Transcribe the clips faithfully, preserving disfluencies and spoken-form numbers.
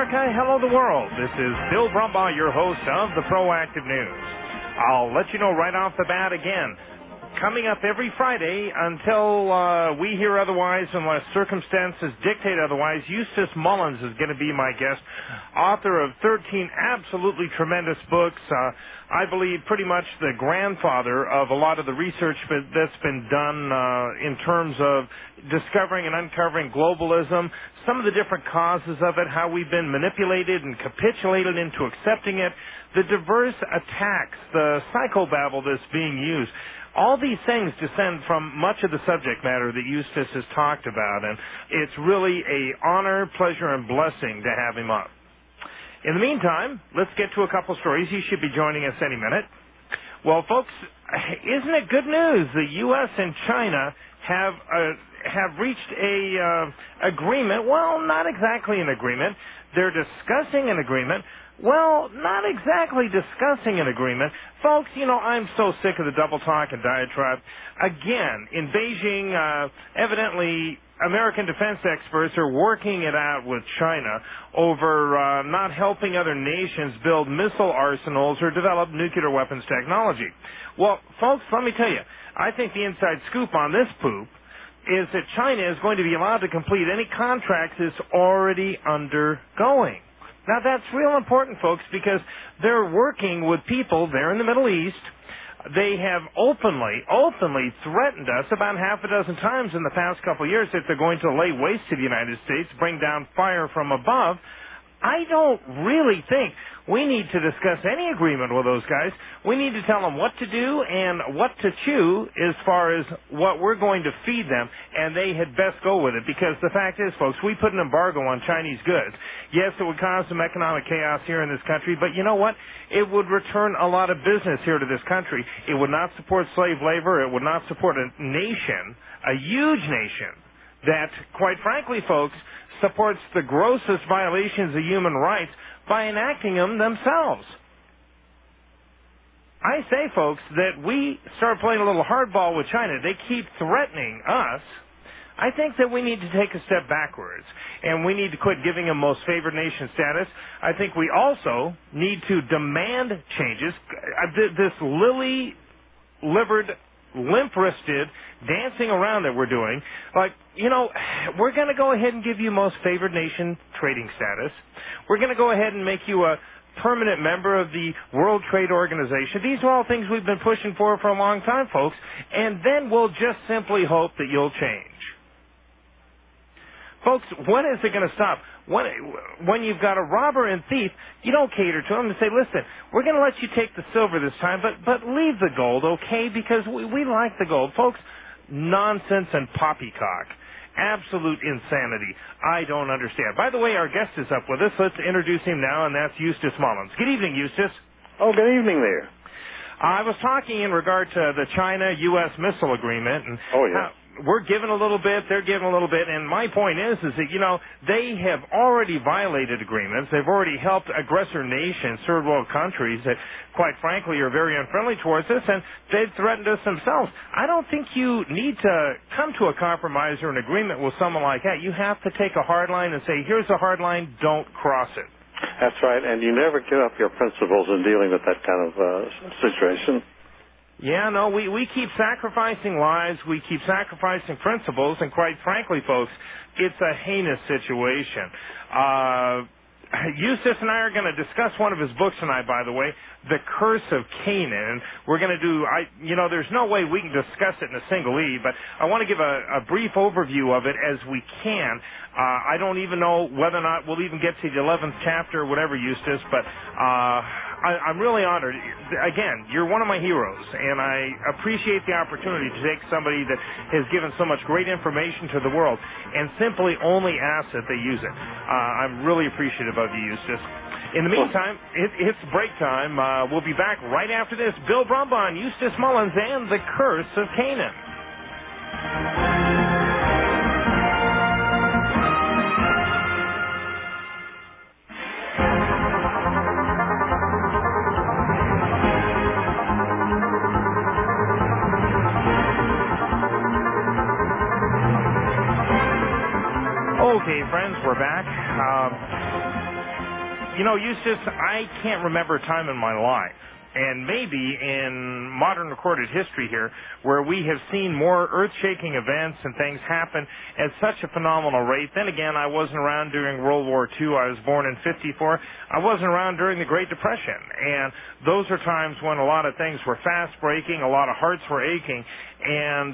America, hello the world. This is Bill Brumbaugh, your host of the Proactive News. I'll let you know right off the bat again. Coming up every Friday until uh, we hear otherwise, unless circumstances dictate otherwise, Eustace Mullins is going to be my guest, author of thirteen absolutely tremendous books. Uh, I believe pretty much the grandfather of a lot of the research that's been done uh, in terms of discovering and uncovering globalism, some of the different causes of it, how we've been manipulated and capitulated into accepting it, the diverse attacks, the psychobabble that's being used. All these things descend from much of the subject matter that Eustace has talked about, and it's really an honor, pleasure, and blessing to have him up. In the meantime, let's get to a couple stories. He should be joining us any minute. Well, folks, isn't it good news? The U S and China have uh, have reached a uh, agreement. Well, not exactly an agreement. They're discussing an agreement. Well, not exactly discussing an agreement. Folks, you know, I'm so sick of the double talk and diatribe. Again, in Beijing, uh, evidently American defense experts are working it out with China over uh, not helping other nations build missile arsenals or develop nuclear weapons technology. Well, folks, let me tell you, I think the inside scoop on this poop is that China is going to be allowed to complete any contracts it's already undergoing. Now, that's real important, folks, because they're working with people there in the Middle East. They have openly, openly threatened us about half a dozen times in the past couple of years that they're going to lay waste to the United States, bring down fire from above. I don't really think we need to discuss any agreement with those guys. We need to tell them what to do and what to chew as far as what we're going to feed them, and they had best go with it, because the fact is, folks, we put an embargo on Chinese goods. Yes, it would cause some economic chaos here in this country, but you know what? It would return a lot of business here to this country. It would not support slave labor. It would not support a nation, a huge nation, that, quite frankly, folks, supports the grossest violations of human rights by enacting them themselves. I say, folks, that we start playing a little hardball with China. They keep threatening us. I think that we need to take a step backwards, and we need to quit giving them most favored nation status. I think we also need to demand changes. This lily-livered, limp-wristed dancing around that we're doing, like, you know, we're going to go ahead and give you most favored nation trading status. We're going to go ahead and make you a permanent member of the World Trade Organization. These are all things we've been pushing for for a long time, folks, and then we'll just simply hope that you'll change. Folks, when is it going to stop? When, when you've got a robber and thief, you don't cater to them and say, listen, we're going to let you take the silver this time, but, but leave the gold, okay, because we, we like the gold. Folks, nonsense and poppycock. Absolute insanity. I don't understand. By the way, our guest is up with us. Let's introduce him now, and that's Eustace Mullins. Good evening, Eustace. Oh, good evening there. I was talking in regard to the China U S missile agreement. And oh, yeah. How, we're giving a little bit, they're giving a little bit, and my point is, is that, you know, they have already violated agreements. They've already helped aggressor nations, third world countries that, quite frankly, are very unfriendly towards us, and they've threatened us themselves. I don't think you need to come to a compromise or an agreement with someone like that. You have to take a hard line and say, here's a hard line, don't cross it. That's right, and you never give up your principles in dealing with that kind of uh, situation. Yeah, no, we, we keep sacrificing lives, we keep sacrificing principles, and quite frankly, folks, it's a heinous situation. Uh, Eustace and I are going to discuss one of his books tonight, by the way, The Curse of Canaan. We're going to do, I, you know, there's no way we can discuss it in a single E, but I want to give a, a brief overview of it as we can. Uh, I don't even know whether or not we'll even get to the eleventh chapter or whatever, Eustace, but uh, I, I'm really honored. Again, you're one of my heroes, and I appreciate the opportunity to take somebody that has given so much great information to the world and simply only ask that they use it. Uh, I'm really appreciative of you, Eustace. In the meantime, it, it's break time. Uh, we'll be back right after this. Bill Brumbaugh, Eustace Mullins, and The Curse of Canaan. Okay, friends, we're back. Um, You know, Eustace, I can't remember a time in my life, and maybe in modern recorded history here, where we have seen more earth-shaking events and things happen at such a phenomenal rate. Then again, I wasn't around during World War Two. I was born in fifty-four. I wasn't around during the Great Depression. And those are times when a lot of things were fast-breaking, a lot of hearts were aching, and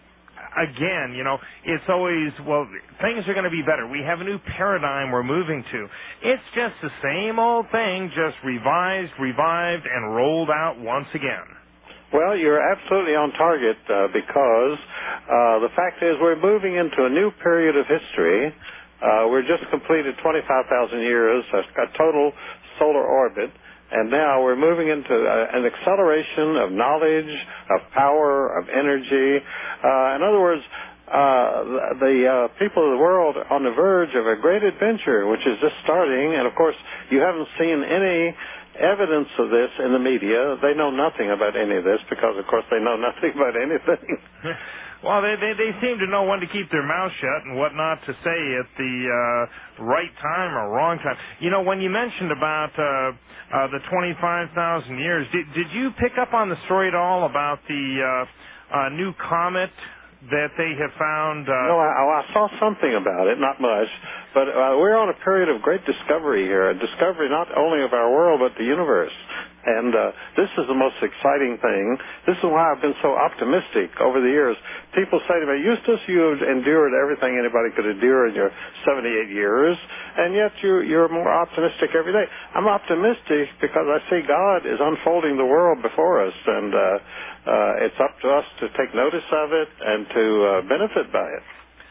again, you know, it's always, well, things are going to be better. We have a new paradigm we're moving to. It's just the same old thing, just revised, revived, and rolled out once again. Well, you're absolutely on target uh, because uh, the fact is we're moving into a new period of history. Uh, we're just completed twenty-five thousand years, a, a total solar orbit. And now we're moving into uh, an acceleration of knowledge, of power, of energy. Uh, in other words, uh, the, the uh, people of the world are on the verge of a great adventure, which is just starting. And, of course, you haven't seen any evidence of this in the media. They know nothing about any of this because, of course, they know nothing about anything. Well, they, they they seem to know when to keep their mouth shut and what not to say at the uh, right time or wrong time. You know, when you mentioned about uh, uh, the twenty-five thousand years, did, did you pick up on the story at all about the uh, uh, new comet that they have found? Uh... No, I, I saw something about it, not much. But uh, we're on a period of great discovery here, a discovery not only of our world but the universe. And uh, this is the most exciting thing. This is why I've been so optimistic over the years. People say to me, Eustace, you have endured everything anybody could endure in your seventy-eight years, and yet you, you're more optimistic every day. I'm optimistic because I see God is unfolding the world before us, and uh, uh, it's up to us to take notice of it and to uh, benefit by it.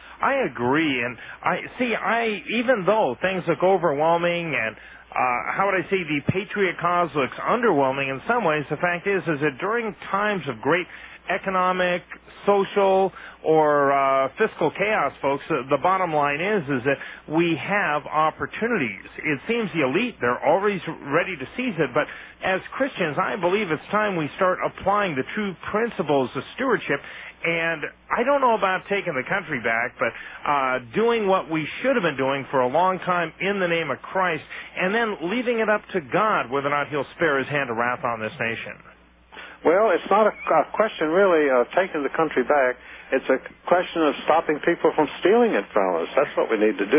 I agree, and I see. I even though things look overwhelming and Uh, how would I say, the patriot cause looks underwhelming in some ways, the fact is is that during times of great economic, social, or uh, fiscal chaos, folks, uh, the bottom line is is that we have opportunities. It seems the elite, they're always ready to seize it, but as Christians, I believe it's time we start applying the true principles of stewardship. And I don't know about taking the country back, but uh, doing what we should have been doing for a long time in the name of Christ, and then leaving it up to God whether or not he'll spare his hand of wrath on this nation. Well, it's not a, a question really of taking the country back. It's a question of stopping people from stealing it from us. That's what we need to do.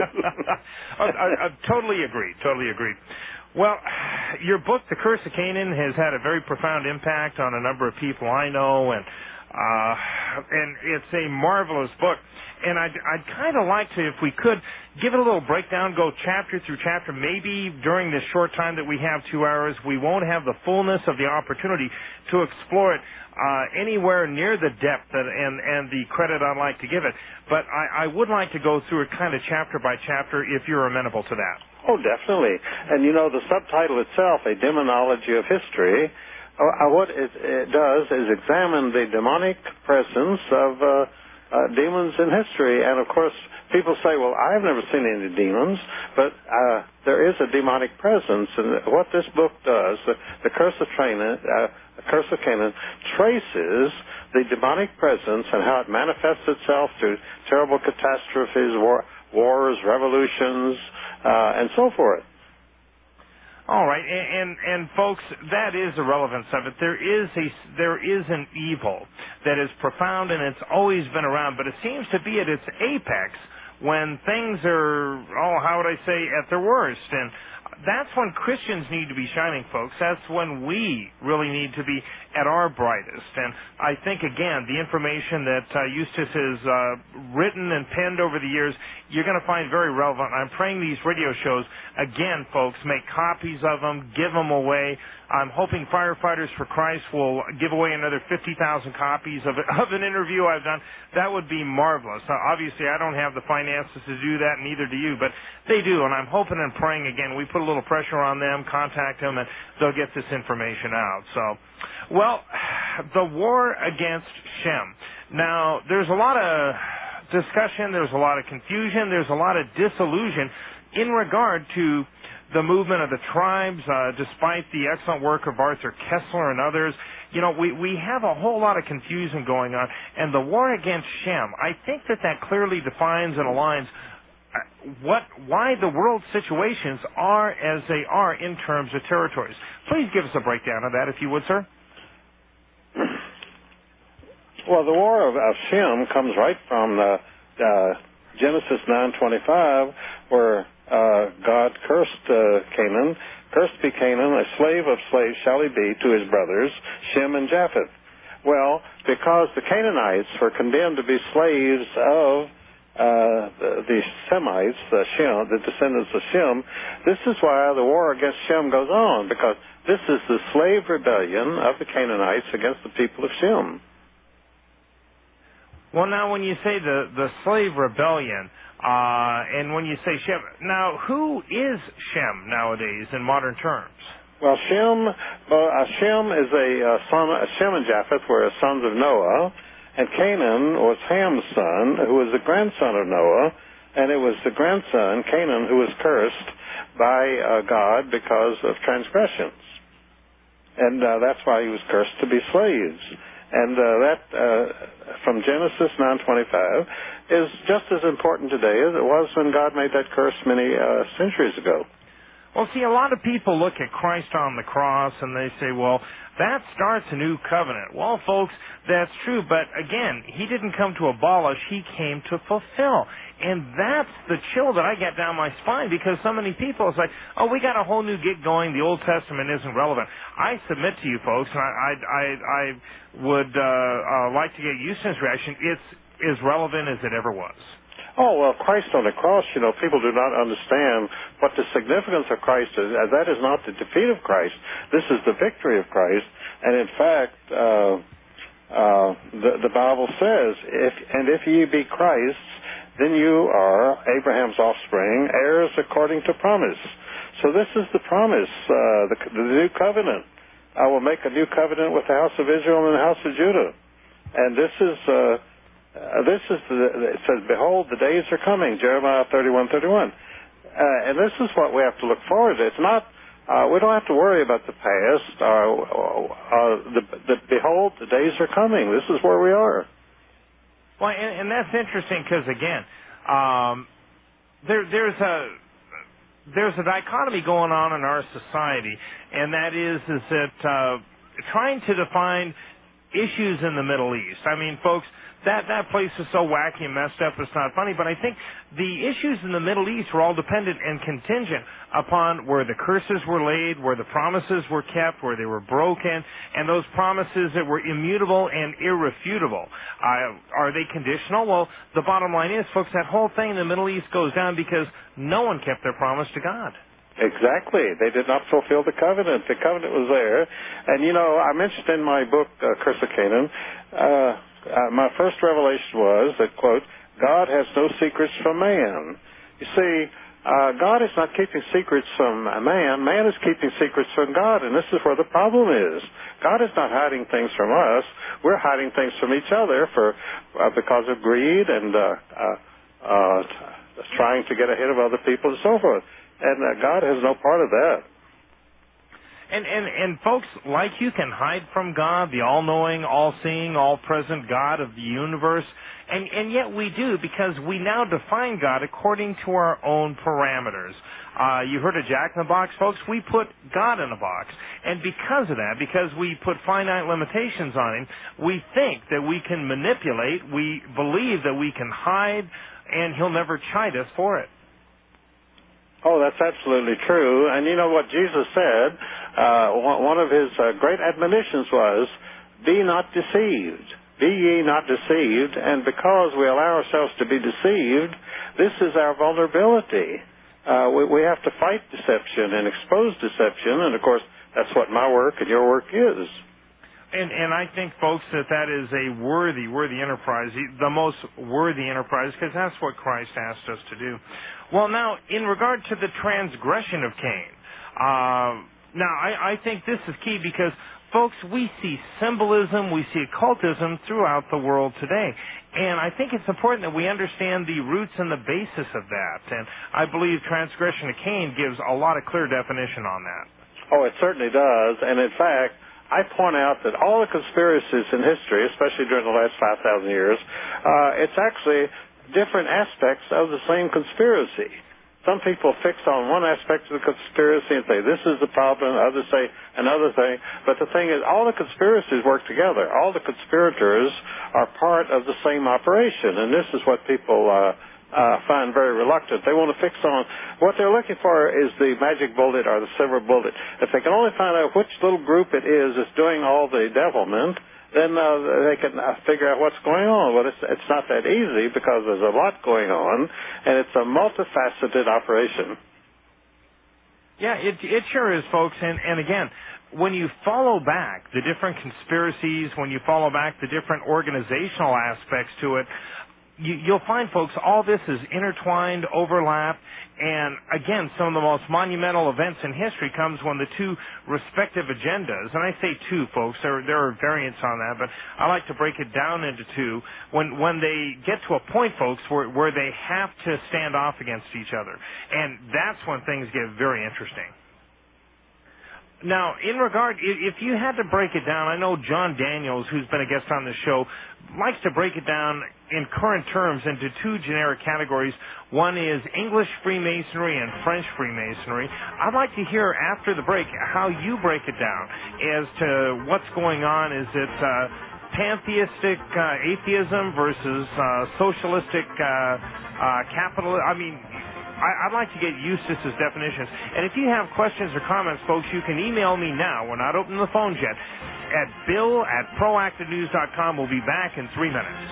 I, I, I totally agree. Totally agree. Well, your book, The Curse of Canaan, has had a very profound impact on a number of people I know, and Uh, and it's a marvelous book. And I'd, I'd kind of like to, if we could, give it a little breakdown, go chapter through chapter. Maybe during this short time that we have, two hours, we won't have the fullness of the opportunity to explore it uh, anywhere near the depth and, and, and the credit I'd like to give it. But I, I would like to go through it kind of chapter by chapter if you're amenable to that. Oh, definitely. And, you know, the subtitle itself, A Demonology of History, Uh, what it, it does is examine the demonic presence of uh, uh, demons in history. And, of course, people say, well, I've never seen any demons, but uh, there is a demonic presence. And what this book does, the, the Curse of Canaan, uh, the Curse of Canaan, traces the demonic presence and how it manifests itself through terrible catastrophes, war, wars, revolutions, uh, and so forth. All right, and, and and folks, that is the relevance of it. There is a there is an evil that is profound and it's always been around, but it seems to be at its apex when things are, oh, how would I say, at their worst. And that's when Christians need to be shining, folks. That's when we really need to be at our brightest. And I think, again, the information that uh, Eustace has uh, written and penned over the years, you're going to find very relevant. I'm praying these radio shows, again, folks, make copies of them, give them away. I'm hoping Firefighters for Christ will give away another fifty thousand copies of, of an interview I've done. That would be marvelous. Now, obviously, I don't have the finances to do that, neither do you, but they do, and I'm hoping and praying, again, we put a little pressure on them, contact them, and they'll get this information out. So, well, the war against Shem. Now, there's a lot of discussion, there's a lot of confusion, there's a lot of disillusion in regard to the movement of the tribes, uh, despite the excellent work of Arthur Kessler and others. You know, we, we have a whole lot of confusion going on. And the war against Shem, I think that that clearly defines and aligns what, why the world situations are as they are in terms of territories. Please give us a breakdown of that, if you would, sir. Well, the war of, of Shem comes right from the, uh, Genesis nine twenty-five, where uh, God cursed uh, Canaan. Cursed be Canaan, a slave of slaves shall he be to his brothers, Shem and Japheth. Well, because the Canaanites were condemned to be slaves of uh, the, the Semites, the Shem, the descendants of Shem, this is why the war against Shem goes on, because this is the slave rebellion of the Canaanites against the people of Shem. Well, now, when you say the, the slave rebellion, uh, and when you say Shem, now, who is Shem nowadays in modern terms? Well, Shem, well, uh, Shem is a uh, son. Shem and Japheth were sons of Noah, and Canaan was Ham's son, who was the grandson of Noah, and it was the grandson, Canaan, who was cursed by uh, God because of transgressions, and uh, that's why he was cursed to be slaves. And uh, that, uh, from Genesis nine twenty-five, is just as important today as it was when God made that curse many uh, centuries ago. Well, see, a lot of people look at Christ on the cross and they say, well, that starts a new covenant. Well, folks, that's true, but again, he didn't come to abolish, he came to fulfill. And that's the chill that I get down my spine, because so many people, it's like, oh, we got a whole new gig going, the Old Testament isn't relevant. I submit to you folks, and I, I, I, I would uh, uh, like to get Houston's reaction, it's as relevant as it ever was. Oh, well, Christ on the cross, you know, people do not understand what the significance of Christ is. That is not the defeat of Christ. This is the victory of Christ. And in fact, uh, uh, the, the Bible says, if, and if ye be Christ's, then you are Abraham's offspring, heirs according to promise. So this is the promise, uh, the, the new covenant. I will make a new covenant with the house of Israel and the house of Judah. And this is... Uh, Uh, this is, the, it says, behold, the days are coming, Jeremiah thirty-one thirty-one. Uh, and this is what we have to look forward to. It's not, uh, we don't have to worry about the past. Uh, uh, the, the, behold, the days are coming. This is where we are. Well, and, and that's interesting because, again, um, there, there's a... There's a dichotomy going on in our society, and that is, is that uh, trying to define issues in the Middle East. I mean, folks, that, that place is so wacky and messed up, it's not funny, but I think the issues in the Middle East were all dependent and contingent upon where the curses were laid, where the promises were kept, where they were broken, and those promises that were immutable and irrefutable. Uh, are they conditional? Well, the bottom line is, folks, that whole thing in the Middle East goes down because no one kept their promise to God. Exactly. They did not fulfill the covenant. The covenant was there. And, you know, I mentioned in my book, uh, Curse of Canaan, uh, uh, my first revelation was that, quote, God has no secrets from man. You see, uh, God is not keeping secrets from man. Man is keeping secrets from God, and this is where the problem is. God is not hiding things from us. We're hiding things from each other for uh, because of greed and uh, uh, uh, trying to get ahead of other people and so forth. And uh, God has no part of that. And, and, and folks like you can hide from God, the all-knowing, all-seeing, all-present God of the universe. And, and yet we do, because we now define God according to our own parameters. Uh, you heard of Jack in the Box, folks? We put God in a box. And because of that, because we put finite limitations on him, we think that we can manipulate, we believe that we can hide, and he'll never chide us for it. Oh, that's absolutely true. And you know what Jesus said? Uh, one of his uh, great admonitions was, be not deceived. Be ye not deceived. And because we allow ourselves to be deceived, this is our vulnerability. Uh, we, we have to fight deception and expose deception. And, of course, that's what my work and your work is. And, and I think, folks, that that is a worthy, worthy enterprise, the most worthy enterprise, because that's what Christ asked us to do. Well, now, in regard to the transgression of Cain, uh, now, I, I think this is key because, folks, we see symbolism, we see occultism throughout the world today. And I think it's important that we understand the roots and the basis of that. And I believe transgression of Cain gives a lot of clear definition on that. Oh, it certainly does. And, in fact, I point out that all the conspiracies in history, especially during the last five thousand years, uh, it's actually different aspects of the same conspiracy. Some people fix on one aspect of the conspiracy and say, this is the problem. Others say another thing. But the thing is, all the conspiracies work together. All the conspirators are part of the same operation. And this is what people uh, uh, find very reluctant. They want to fix on, what they're looking for is the magic bullet or the silver bullet. If they can only find out which little group it is that's doing all the devilment, then uh, they can uh, figure out what's going on. Well, it's, it's not that easy because there's a lot going on, and it's a multifaceted operation. Yeah, it, it sure is, folks. And, and again, when you follow back the different conspiracies, when you follow back the different organizational aspects to it, you, you'll find, folks, all this is intertwined, overlapped, and again, some of the most monumental events in history comes when the two respective agendas, and I say two, folks, there, there are variants on that, but I like to break it down into two, when, when they get to a point, folks, where, where they have to stand off against each other. And that's when things get very interesting. Now, in regard, if you had to break it down, I know John Daniels, who's been a guest on the show, likes to break it down in current terms into two generic categories. One is English Freemasonry and French Freemasonry. I'd like to hear after the break how you break it down as to what's going on. Is it uh, pantheistic uh, atheism versus uh, socialistic uh, uh, capitalism? I mean, I'd like to get Eustace's definitions. And if you have questions or comments, folks, you can email me now. We're not opening the phones yet. At bill at proactive news dot com. We'll be back in three minutes.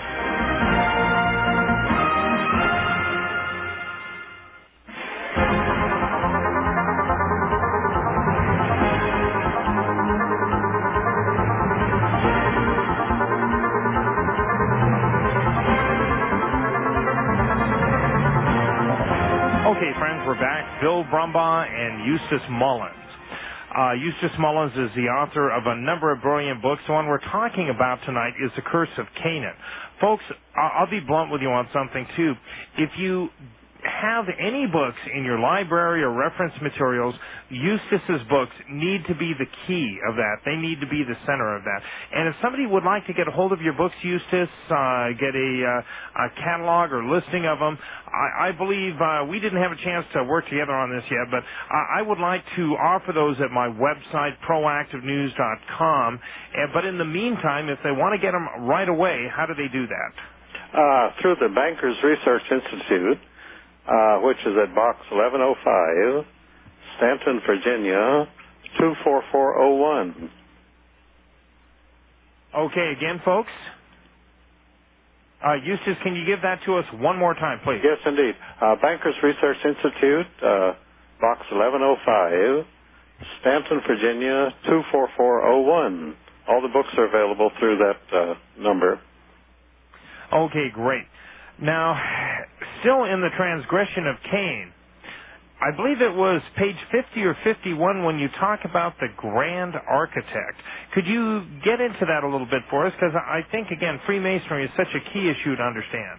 Okay, friends, we're back. Bill Brumbaugh and Eustace Mullins. Uh, Eustace Mullins is the author of a number of brilliant books. The one we're talking about tonight is The Curse of Canaan. Folks, I'll be blunt with you on something, too. If you have any books in your library or reference materials, Eustace's books need to be the key of that. They need to be the center of that. And if somebody would like to get a hold of your books, Eustace, uh, get a, uh, a catalog or listing of them, I, I believe uh, we didn't have a chance to work together on this yet, but I, I would like to offer those at my website, proactive news dot com. And, but in the meantime, if they want to get them right away, how do they do that? Uh, through the Bankers Research Institute, Uh, which is at Box eleven oh five, Stanton, Virginia, two four four oh one. Okay, again, folks. Uh, Eustace, can you give that to us one more time, please? Yes, indeed. Uh, Bankers Research Institute, uh, Box eleven oh five, Stanton, Virginia, two four four oh one. All the books are available through that uh, number. Okay, great. Now, still in the transgression of Cain, I believe it was page fifty or fifty-one when you talk about the Grand Architect. Could you get into that a little bit for us? Because I think, again, Freemasonry is such a key issue to understand.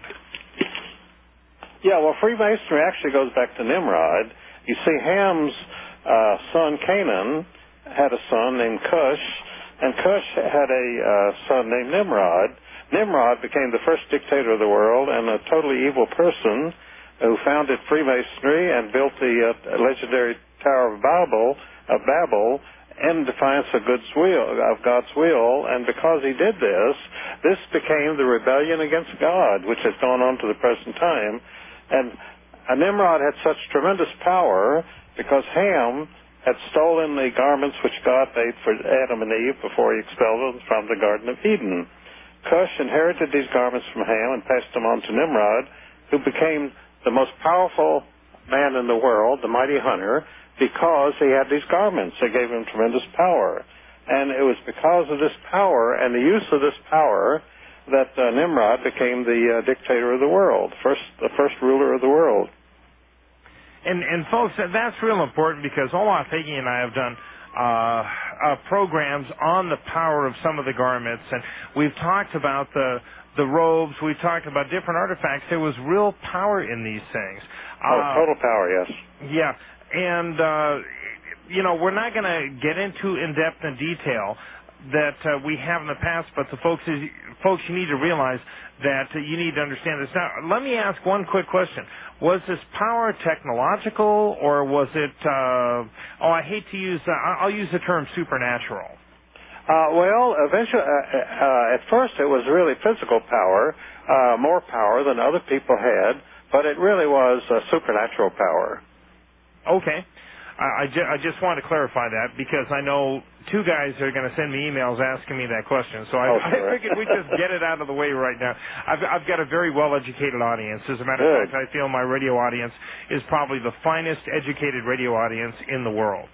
Yeah, well, Freemasonry actually goes back to Nimrod. You see, Ham's uh, son Canaan had a son named Cush, and Cush had a uh, son named Nimrod. Nimrod became the first dictator of the world and a totally evil person who founded Freemasonry and built the uh, legendary Tower of Babel, of Babel in defiance of God's will, of God's will. And because he did this, this became the rebellion against God, which has gone on to the present time. And uh, Nimrod had such tremendous power because Ham had stolen the garments which God made for Adam and Eve before he expelled them from the Garden of Eden. Cush inherited these garments from Ham and passed them on to Nimrod, who became the most powerful man in the world, the mighty hunter, because he had these garments. They gave him tremendous power. And it was because of this power and the use of this power that uh, Nimrod became the uh, dictator of the world, first, the first ruler of the world. And, and folks, that's real important because Olaf Hagee and I have done Uh, uh, programs on the power of some of the garments, and we've talked about the the robes, we've talked about different artifacts. There was real power in these things. Oh, uh, total power, yes. Yeah, and uh, you know, we're not going to get into in depth and detail, that uh, we have in the past, but the folks is, folks you need to realize that uh, you need to understand this. Now, let me ask one quick question. Was this power technological, or was it, uh, oh, I hate to use, uh, I'll use the term supernatural. Uh, well, eventually, uh, uh, at first it was really physical power, uh, more power than other people had, but it really was uh, supernatural power. Okay. I, I, ju- I just wanted to clarify that because I know two guys are going to send me emails asking me that question. So I, oh, sure. I figured we'd just get it out of the way right now. I've, I've got a very well-educated audience. As a matter of fact, I feel my radio audience is probably the finest educated radio audience in the world.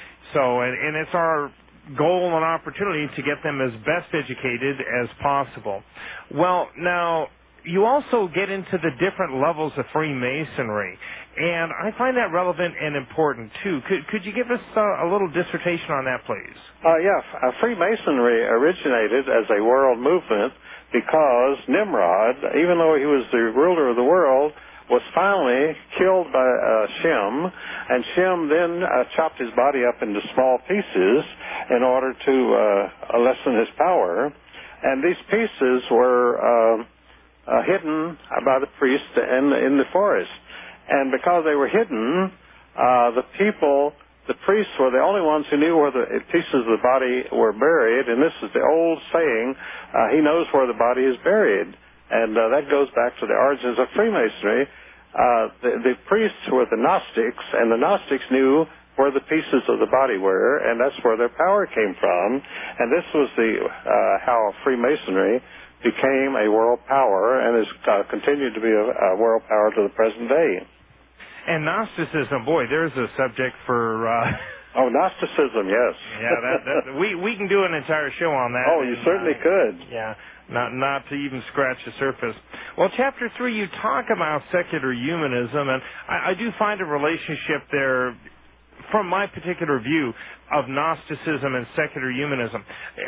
So, and, and it's our goal and opportunity to get them as best educated as possible. Well, now, you also get into the different levels of Freemasonry, and I find that relevant and important, too. Could, could you give us uh, a little dissertation on that, please? Uh, yeah, uh, Freemasonry originated as a world movement because Nimrod, even though he was the ruler of the world, was finally killed by uh, Shem, and Shem then uh, chopped his body up into small pieces in order to uh, lessen his power, and these pieces were Uh, Uh, hidden by the priests in, in the forest. And because they were hidden, uh, the people, the priests were the only ones who knew where the pieces of the body were buried. And this is the old saying, uh, he knows where the body is buried. And uh, that goes back to the origins of Freemasonry. Uh, the, the priests were the Gnostics, and the Gnostics knew where the pieces of the body were, and that's where their power came from. And this was the uh, how Freemasonry became a world power and has uh, continued to be a, a world power to the present day. And Gnosticism, boy, there's a subject for... Uh... Oh, Gnosticism, yes. yeah, that, that, we we can do an entire show on that. Oh, you and, certainly uh, could. Yeah, not not to even scratch the surface. Well, Chapter three, you talk about secular humanism, and I, I do find a relationship there from my particular view of Gnosticism and secular humanism.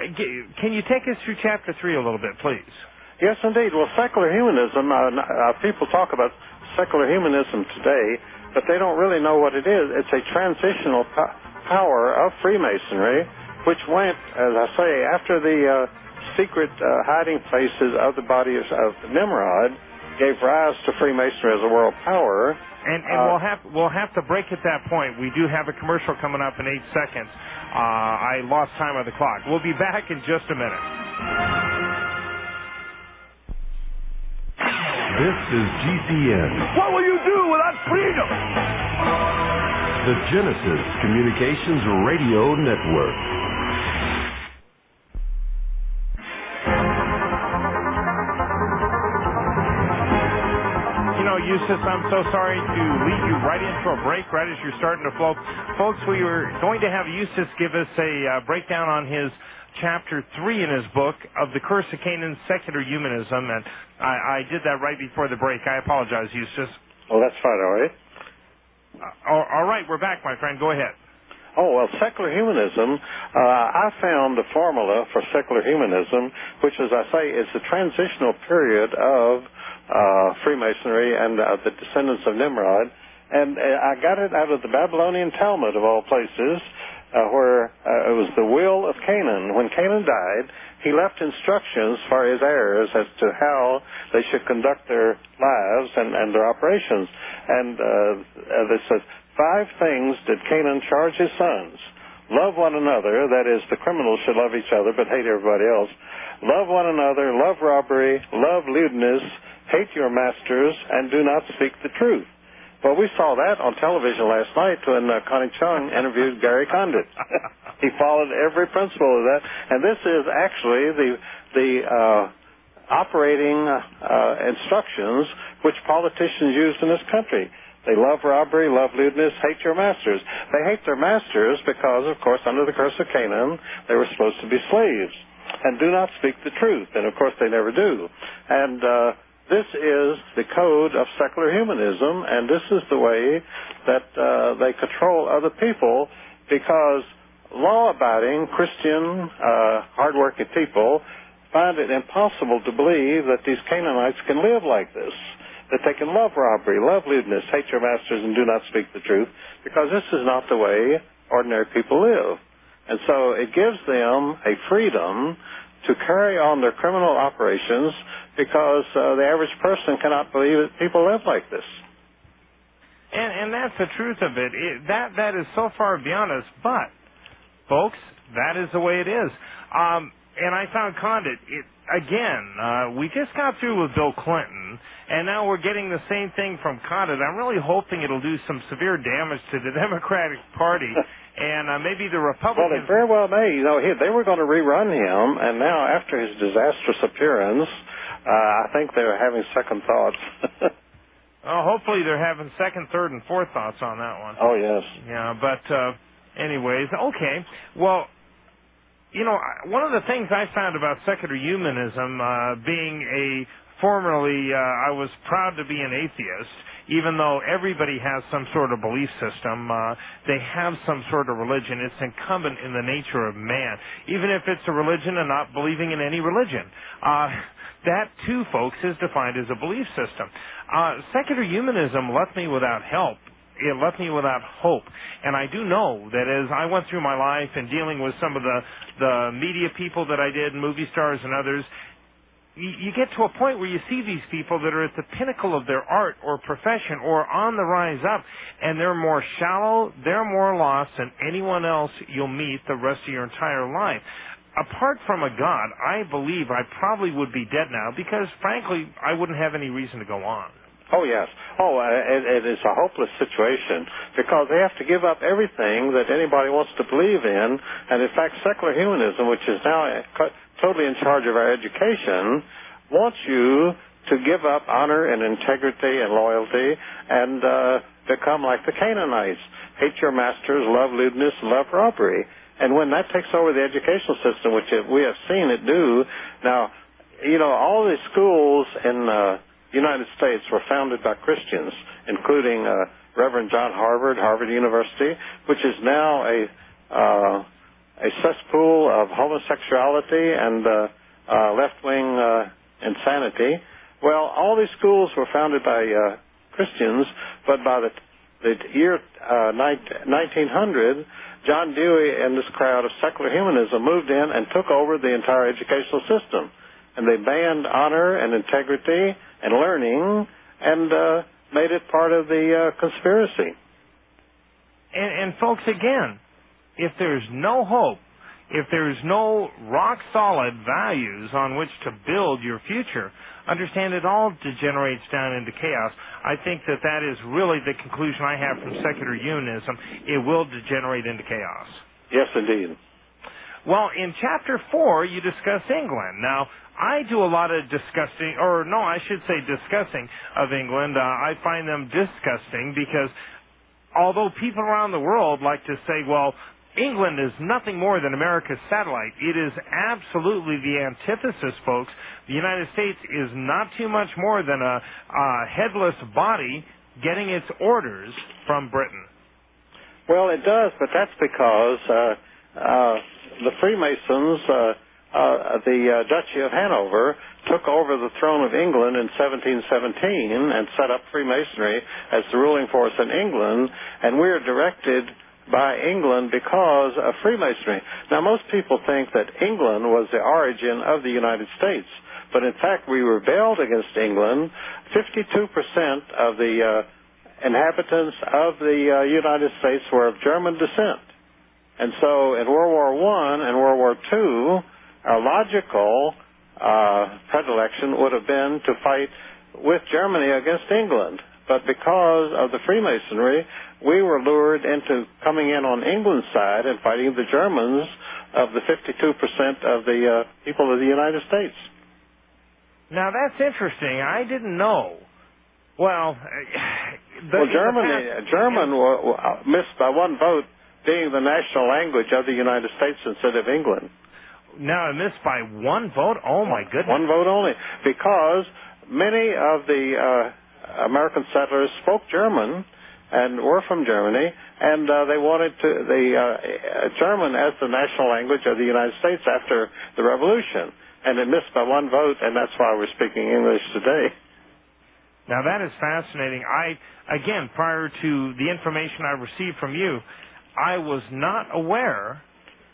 Can you take us through Chapter three a little bit, please? Yes, indeed. Well, secular humanism, uh, uh, people talk about secular humanism today, but they don't really know what it is. It's a transitional po- power of Freemasonry, which went, as I say, after the uh, secret uh, hiding places of the body of, of Nimrod, gave rise to Freemasonry as a world power. And, and uh, we'll have we'll have to break at that point. We do have a commercial coming up in eight seconds. Uh, I lost time on the clock. We'll be back in just a minute. This is G C N. What will you do without freedom? The Genesis Communications Radio Network. You know, Eustace, I'm so sorry to lead you right into a break right as you're starting to flow. Folks, we were going to have Eustace give us a uh, breakdown on his chapter three in his book of the Curse of Canaan, Secular Humanism, and I, I did that right before the break. I apologize, Eustace. Oh, that's fine, all right. Uh, all, all right, we're back, my friend. Go ahead. Oh, well, secular humanism, uh, I found the formula for secular humanism, which, as I say, is the transitional period of uh, Freemasonry and uh, the descendants of Nimrod. And uh, I got it out of the Babylonian Talmud, of all places, uh, where uh, it was the will of Canaan. When Canaan died, he left instructions for his heirs as to how they should conduct their lives and, and their operations. And uh, this says, five things did Canaan charge his sons. Love one another, that is, the criminals should love each other but hate everybody else. Love one another, love robbery, love lewdness, hate your masters, and do not speak the truth. Well, we saw that on television last night when uh, Connie Chung interviewed Gary Condit. He followed every principle of that, and this is actually the the uh, operating uh, instructions which politicians use in this country. They love robbery, love lewdness, hate your masters. They hate their masters because, of course, under the curse of Canaan, they were supposed to be slaves. And do not speak the truth. And, of course, they never do. And uh, this is the code of secular humanism, and this is the way that uh, they control other people, because law-abiding, Christian, uh, hard-working people find it impossible to believe that these Canaanites can live like this, that they can love robbery, love lewdness, hate your masters, and do not speak the truth, because this is not the way ordinary people live. And so it gives them a freedom to carry on their criminal operations because uh, the average person cannot believe that people live like this. And, and that's the truth of it. it. That that is so far beyond us. But, folks, that is the way it is. Um, and I found Condit, it, again, uh, we just got through with Bill Clinton, and now we're getting the same thing from Condit. I'm really hoping it'll do some severe damage to the Democratic Party and uh, maybe the Republicans. Well, it very well may. You know, he, they were going to rerun him, and now after his disastrous appearance, uh, I think they're having second thoughts. Oh, hopefully they're having second, third, and fourth thoughts on that one. Oh, yes. Yeah, but uh, anyways, okay. Well, you know, one of the things I found about secular humanism, uh, being a formerly, uh, I was proud to be an atheist, even though everybody has some sort of belief system, uh, they have some sort of religion. It's incumbent in the nature of man, even if it's a religion and not believing in any religion. Uh, that, too, folks, is defined as a belief system. Uh, secular humanism left me without help. It left me without hope. And I do know that as I went through my life and dealing with some of the, the media people that I did, movie stars and others, you, you get to a point where you see these people that are at the pinnacle of their art or profession or on the rise up, and they're more shallow, they're more lost than anyone else you'll meet the rest of your entire life. Apart from a God, I believe I probably would be dead now because, frankly, I wouldn't have any reason to go on. Oh, yes. Oh, uh, it, it is a hopeless situation because they have to give up everything that anybody wants to believe in. And, in fact, secular humanism, which is now totally in charge of our education, wants you to give up honor and integrity and loyalty and uh, become like the Canaanites. Hate your masters, love lewdness, and love robbery. And when that takes over the educational system, which we have seen it do, now, you know, all the schools in uh, the United States were founded by Christians, including uh, Reverend John Harvard, Harvard University, which is now a uh, a cesspool of homosexuality and uh, uh, left-wing uh, insanity. Well, all these schools were founded by uh, Christians, but by the, the year uh, nineteen hundred, John Dewey and this crowd of secular humanism moved in and took over the entire educational system. And they banned honor and integrity and learning and uh, made it part of the uh, conspiracy. And, and folks, again, if there's no hope, if there's no rock-solid values on which to build your future, understand it all degenerates down into chaos. I think that that is really the conclusion I have from secular humanism. It will degenerate into chaos. Yes, indeed. Well, in Chapter four, you discuss England. Now, I do a lot of discussing, or no, I should say discussing of England. Uh, I find them disgusting because although people around the world like to say, well, England is nothing more than America's satellite, it is absolutely the antithesis, folks. The United States is not too much more than a, a headless body getting its orders from Britain. Well, it does, but that's because uh, uh, the Freemasons, uh, uh, the uh, Duchy of Hanover, took over the throne of England in seventeen seventeen and set up Freemasonry as the ruling force in England, and we're directed by England because of Freemasonry. Now, most people think that England was the origin of the United States, but in fact, we rebelled against England. fifty-two percent of the uh, inhabitants of the uh, United States were of German descent. And so in World War One and World War Two, our logical uh, predilection would have been to fight with Germany against England. But because of the Freemasonry, we were lured into coming in on England's side and fighting the Germans of the fifty-two percent of the uh, people of the United States. Now, that's interesting. I didn't know. Well, the, well Germany, past, German in, missed by one vote being the national language of the United States instead of England. Now, it missed by one vote? Oh, my goodness. One vote only. Because many of the uh, American settlers spoke German and were from Germany, and uh, they wanted to, the uh, German as the national language of the United States after the Revolution. And it missed by one vote, and that's why we're speaking English today. Now, that is fascinating. I, again, prior to the information I received from you, I was not aware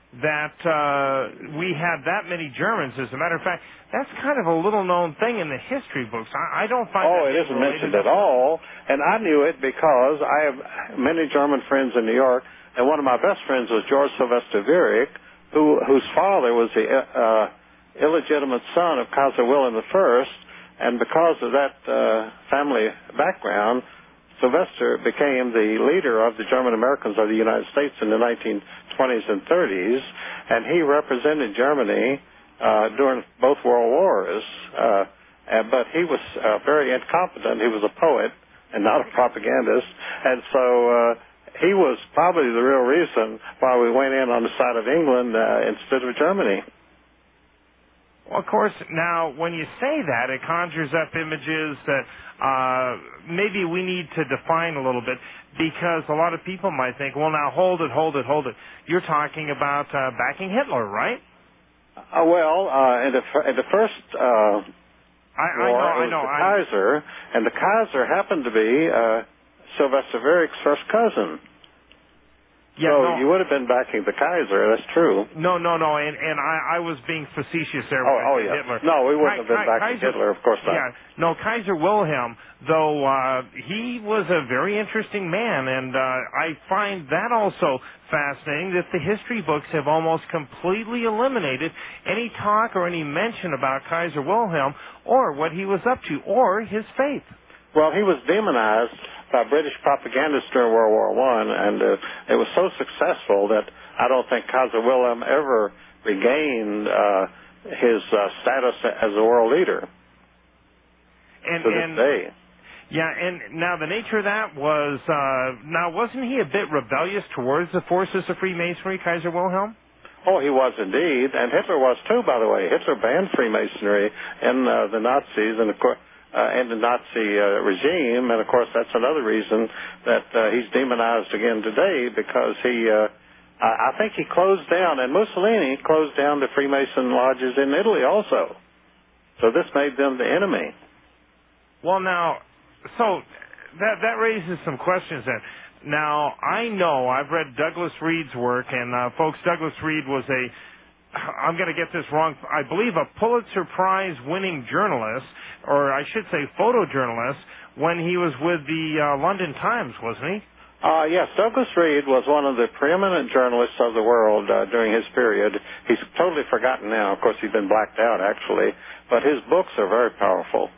that uh, we had that many Germans. As a matter of fact, that's kind of a little-known thing in the history books. I, I don't find Oh, that it isn't related mentioned at all, and I knew it because I have many German friends in New York, and one of my best friends was George Sylvester Viereck, who, whose father was the uh, illegitimate son of Kaiser Wilhelm the First, and because of that uh, family background, Sylvester became the leader of the German Americans of the United States in the nineteen twenties and thirties, and he represented Germany uh, during both World Wars. Uh, and, but he was uh, very incompetent. He was a poet and not a propagandist, and so uh, he was probably the real reason why we went in on the side of England uh, instead of Germany. Well, of course, now, when you say that, it conjures up images that uh, maybe we need to define a little bit, because a lot of people might think, well, now, hold it, hold it, hold it. You're talking about uh, backing Hitler, right? Uh, well, uh, in, the, in the first uh, I, I war, know, it was I know. the I, Kaiser, and the Kaiser happened to be uh, Sylvester Viereck's first cousin. Yeah, so no, you would have been backing the Kaiser, that's true. No, no, no, and, and I, I was being facetious there Oh, with oh yeah. Hitler. No, we wouldn't Ki- have been Ki- backing Kaiser, Hitler, of course not. Yeah, no, Kaiser Wilhelm, though, uh, he was a very interesting man, and uh, I find that also fascinating that the history books have almost completely eliminated any talk or any mention about Kaiser Wilhelm or what he was up to or his faith. Well, he was demonized by British propagandists during World War One, and uh, it was so successful that I don't think Kaiser Wilhelm ever regained uh, his uh, status as a world leader and, to this and, day. Yeah, and now the nature of that was, uh, now wasn't he a bit rebellious towards the forces of Freemasonry, Kaiser Wilhelm? Oh, he was indeed, and Hitler was too, by the way. Hitler banned Freemasonry in uh, the Nazis, and of course, Uh, and the Nazi uh, regime, and of course that's another reason that uh, he's demonized again today, because he, uh, I, I think he closed down, and Mussolini closed down the Freemason lodges in Italy also. So this made them the enemy. Well, now, so that that raises some questions then. Now, I know I've read Douglas Reed's work, and uh, folks, Douglas Reed was a I'm going to get this wrong, I believe a Pulitzer Prize winning journalist, or I should say photojournalist, when he was with the uh, London Times, wasn't he? Uh, yes, Douglas Reed was one of the preeminent journalists of the world uh, during his period. He's totally forgotten now. Of course, he's been blacked out, actually. But his books are very powerful.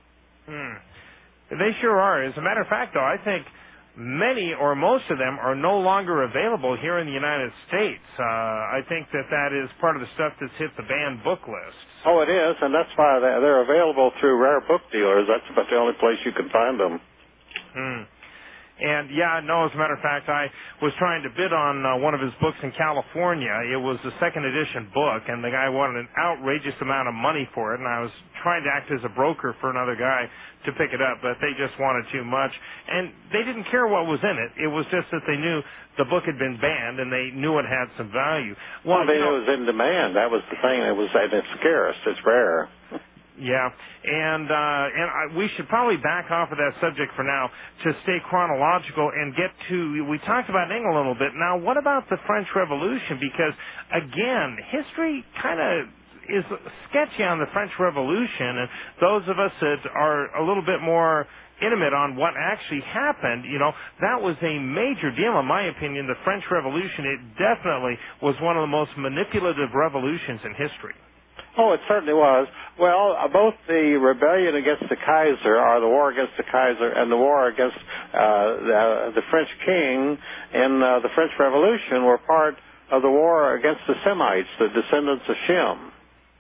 Hmm. They sure are. As a matter of fact, though, I think many or most of them are no longer available here in the United States. Uh, I think that that is part of the stuff that's hit the banned book list. Oh, it is, and that's why they're available through rare book dealers. That's about the only place you can find them. Hmm. And, yeah, no, as a matter of fact, I was trying to bid on uh, one of his books in California. It was a second edition book, and the guy wanted an outrageous amount of money for it, and I was trying to act as a broker for another guy to pick it up, but they just wanted too much. And they didn't care what was in it. It was just that they knew the book had been banned, and they knew it had some value. Well, Well, they you know, knew it was in demand. That was the thing. It was, and it's scarce. It's rare. Yeah, and uh, and I, we should probably back off of that subject for now to stay chronological and get to, we talked about England a little bit. Now, what about the French Revolution? Because, again, history kind of is sketchy on the French Revolution, and those of us that are a little bit more intimate on what actually happened, you know, that was a major deal, in my opinion. The French Revolution, it definitely was one of the most manipulative revolutions in history. Oh, it certainly was. Well, uh, both the rebellion against the Kaiser, or the war against the Kaiser, and the war against uh, the, the French king in uh, the French Revolution were part of the war against the Semites, the descendants of Shem.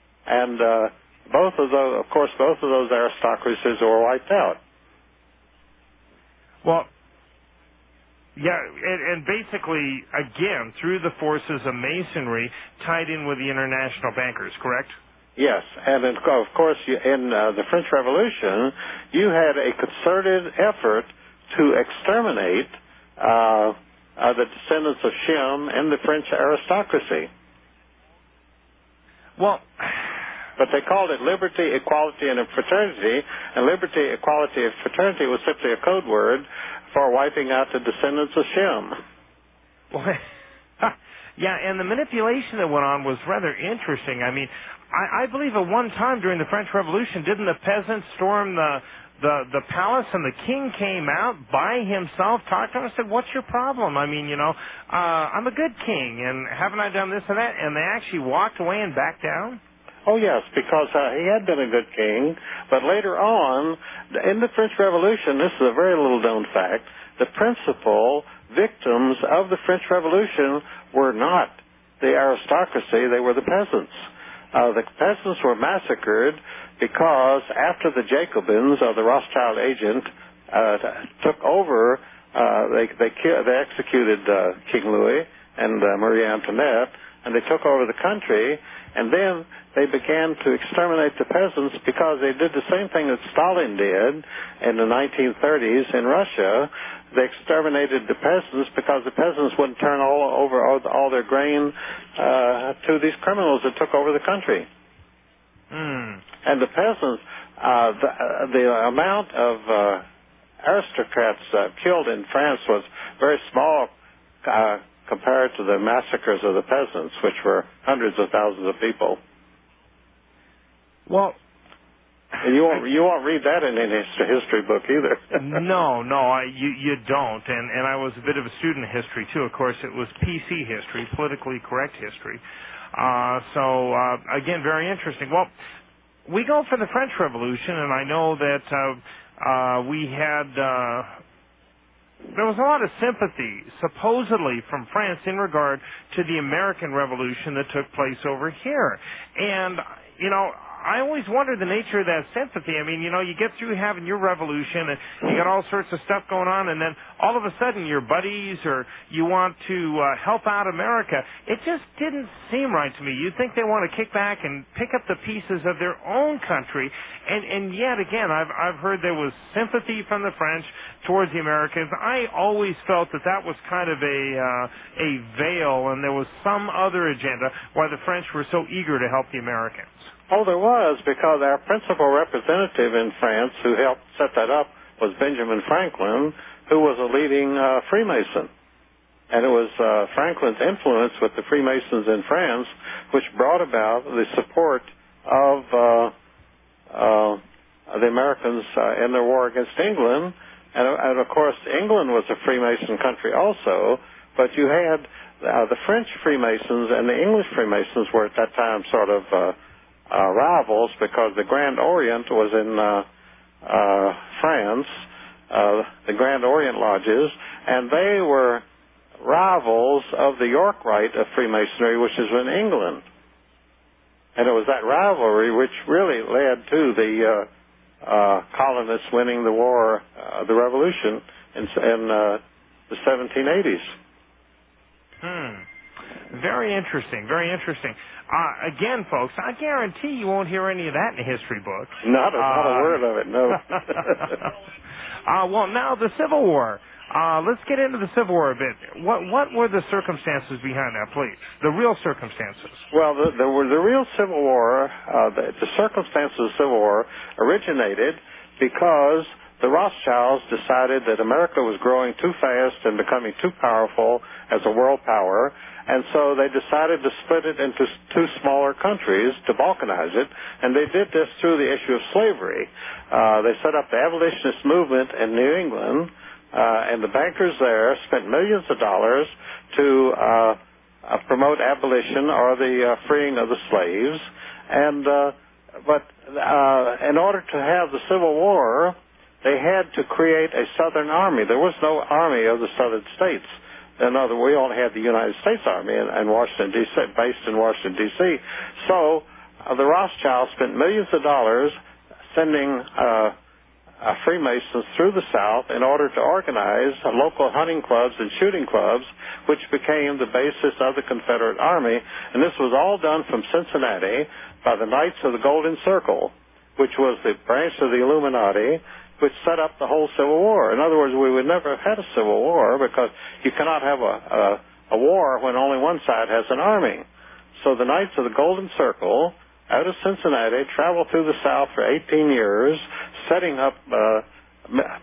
And uh, both of those, of course, both of those aristocracies were wiped out. Well, yeah, and, and basically, again, through the forces of Masonry, tied in with the international bankers, correct? Yes, and in, of course, you, in uh, the French Revolution, you had a concerted effort to exterminate uh, uh, the descendants of Shem and the French aristocracy. Well, but they called it liberty, equality, and fraternity, and liberty, equality, and fraternity was simply a code word for wiping out the descendants of Shem. Well, Yeah, and the manipulation that went on was rather interesting. I mean, I, I believe at one time during the French Revolution, didn't the peasants storm the the the palace, and the king came out by himself, talked to him, and said, "What's your problem? I mean, you know, uh, I'm a good king, and haven't I done this and that?" And they actually walked away and backed down? Oh, yes, because uh, he had been a good king, but later on, in the French Revolution, this is a very little-known fact, the principal victims of the French Revolution were not the aristocracy, they were the peasants. Uh, the peasants were massacred because after the Jacobins, or the Rothschild agent, uh, took over, uh, they, they, they executed uh, King Louis and uh, Marie Antoinette, and they took over the country, and then they began to exterminate the peasants because they did the same thing that Stalin did in the nineteen thirties in Russia. They exterminated the peasants because the peasants wouldn't turn all over all, all their grain uh, to these criminals that took over the country. Mm. And the peasants, uh, the, uh, the amount of uh, aristocrats uh, killed in France was very small uh, compared to the massacres of the peasants, which were hundreds of thousands of people. Well, and you won't you won't read that in any history book either. no, no, I, you you don't. And and I was a bit of a student of history too. Of course, it was P C history, politically correct history. Uh, so uh, again, very interesting. Well, we go for the French Revolution, and I know that uh, uh, we had. Uh, There was a lot of sympathy, supposedly, from France in regard to the American Revolution that took place over here. And, you know, I always wondered the nature of that sympathy. I mean, you know, you get through having your revolution, and you got all sorts of stuff going on, and then all of a sudden your buddies or you want to uh, help out America. It just didn't seem right to me. You'd think they want to kick back and pick up the pieces of their own country, and, and yet again, I've, I've heard there was sympathy from the French towards the Americans. I always felt that that was kind of a, uh, a veil, and there was some other agenda why the French were so eager to help the Americans. Oh, there was, because our principal representative in France who helped set that up was Benjamin Franklin, who was a leading uh, Freemason. And it was uh, Franklin's influence with the Freemasons in France which brought about the support of uh, uh, the Americans uh, in their war against England. And, and, of course, England was a Freemason country also, but you had uh, the French Freemasons and the English Freemasons were at that time sort of uh, Uh, rivals, because the Grand Orient was in uh, uh, France, uh, the Grand Orient Lodges, and they were rivals of the York Rite of Freemasonry, which is in England. And it was that rivalry which really led to the uh, uh, colonists winning the war, uh, the Revolution, in, in uh, the seventeen eighties. Hmm. Very interesting, very interesting. Uh, again, folks, I guarantee you won't hear any of that in the history books. Not a, uh, not a word of it, no. uh, well, now the Civil War. Uh, let's get into the Civil War a bit. What what were the circumstances behind that, please? The real circumstances. Well, the, the, the real Civil War, uh, the, the circumstances of the Civil War originated because the Rothschilds decided that America was growing too fast and becoming too powerful as a world power, and so they decided to split it into two smaller countries to balkanize it, and they did this through the issue of slavery. Uh, they set up the abolitionist movement in New England, uh, and the bankers there spent millions of dollars to uh, uh, promote abolition or the uh, freeing of the slaves. And uh, but uh, in order to have the Civil War, they had to create a Southern Army. There was no army of the Southern states. In other words, we only had the United States Army in, in Washington, D C, based in Washington, D C. So uh, the Rothschilds spent millions of dollars sending uh, uh, Freemasons through the South in order to organize uh, local hunting clubs and shooting clubs, which became the basis of the Confederate Army. And this was all done from Cincinnati by the Knights of the Golden Circle, which was the branch of the Illuminati, which set up the whole Civil War. In other words, we would never have had a Civil War because you cannot have a, a, a war when only one side has an army. So the Knights of the Golden Circle, out of Cincinnati, traveled through the South for eighteen years, setting up uh,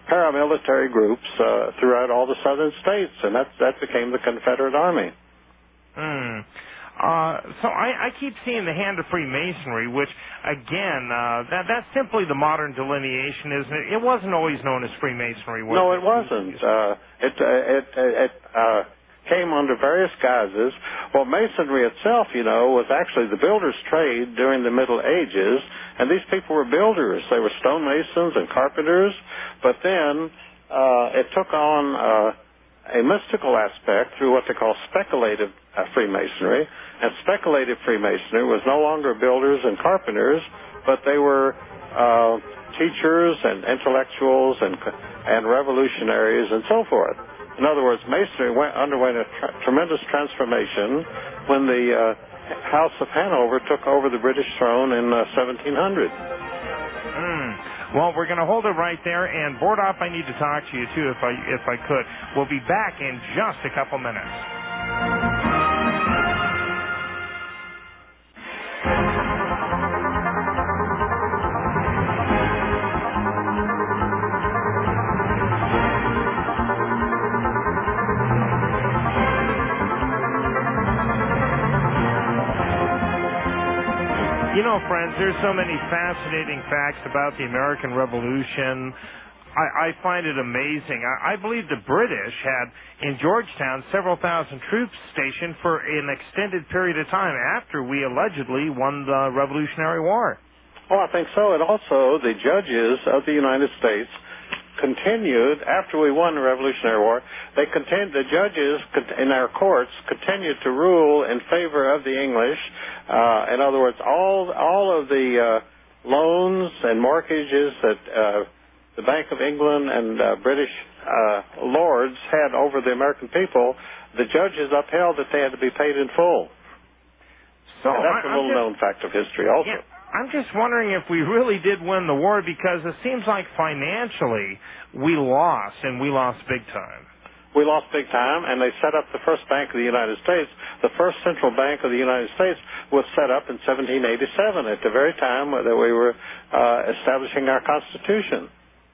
paramilitary groups uh, throughout all the southern states, and that, that became the Confederate Army. Hmm. Uh, so I, I keep seeing the hand of Freemasonry, which, again, uh, that that's simply the modern delineation, isn't it? It wasn't always known as Freemasonry, was No, it? it wasn't. Uh, it uh, it it uh, came under various guises. Well, Masonry itself, you know, was actually the builder's trade during the Middle Ages, and these people were builders. They were stonemasons and carpenters, but then uh, it took on uh, a mystical aspect through what they call speculative uh, Freemasonry, and speculative Freemasonry was no longer builders and carpenters, but they were uh, teachers and intellectuals and and revolutionaries and so forth. In other words, Masonry went, underwent a tra- tremendous transformation when the uh, House of Hanover took over the British throne in uh, seventeen hundred. Mm. Well, we're going to hold it right there, and Bordop, I need to talk to you too, if I if I could. We'll be back in just a couple minutes. You know, friends, there's so many fascinating facts about the American Revolution. I, I find it amazing. I, I believe the British had in Georgetown several thousand troops stationed for an extended period of time after we allegedly won the Revolutionary War. Oh, I think so. And also, the judges of the United States continued, after we won the Revolutionary War, they continued, the judges in our courts continued to rule in favor of the English. Uh, in other words, all all of the uh, loans and mortgages that uh, the Bank of England and uh, British uh, lords had over the American people, the judges upheld that they had to be paid in full. So and that's I, a little-known just, fact of history also. Yeah. I'm just wondering if we really did win the war, because it seems like financially we lost, and we lost big time. We lost big time, and they set up the first bank of the United States. The first central bank of the United States was set up in seventeen eighty-seven, at the very time that we were uh, establishing our Constitution.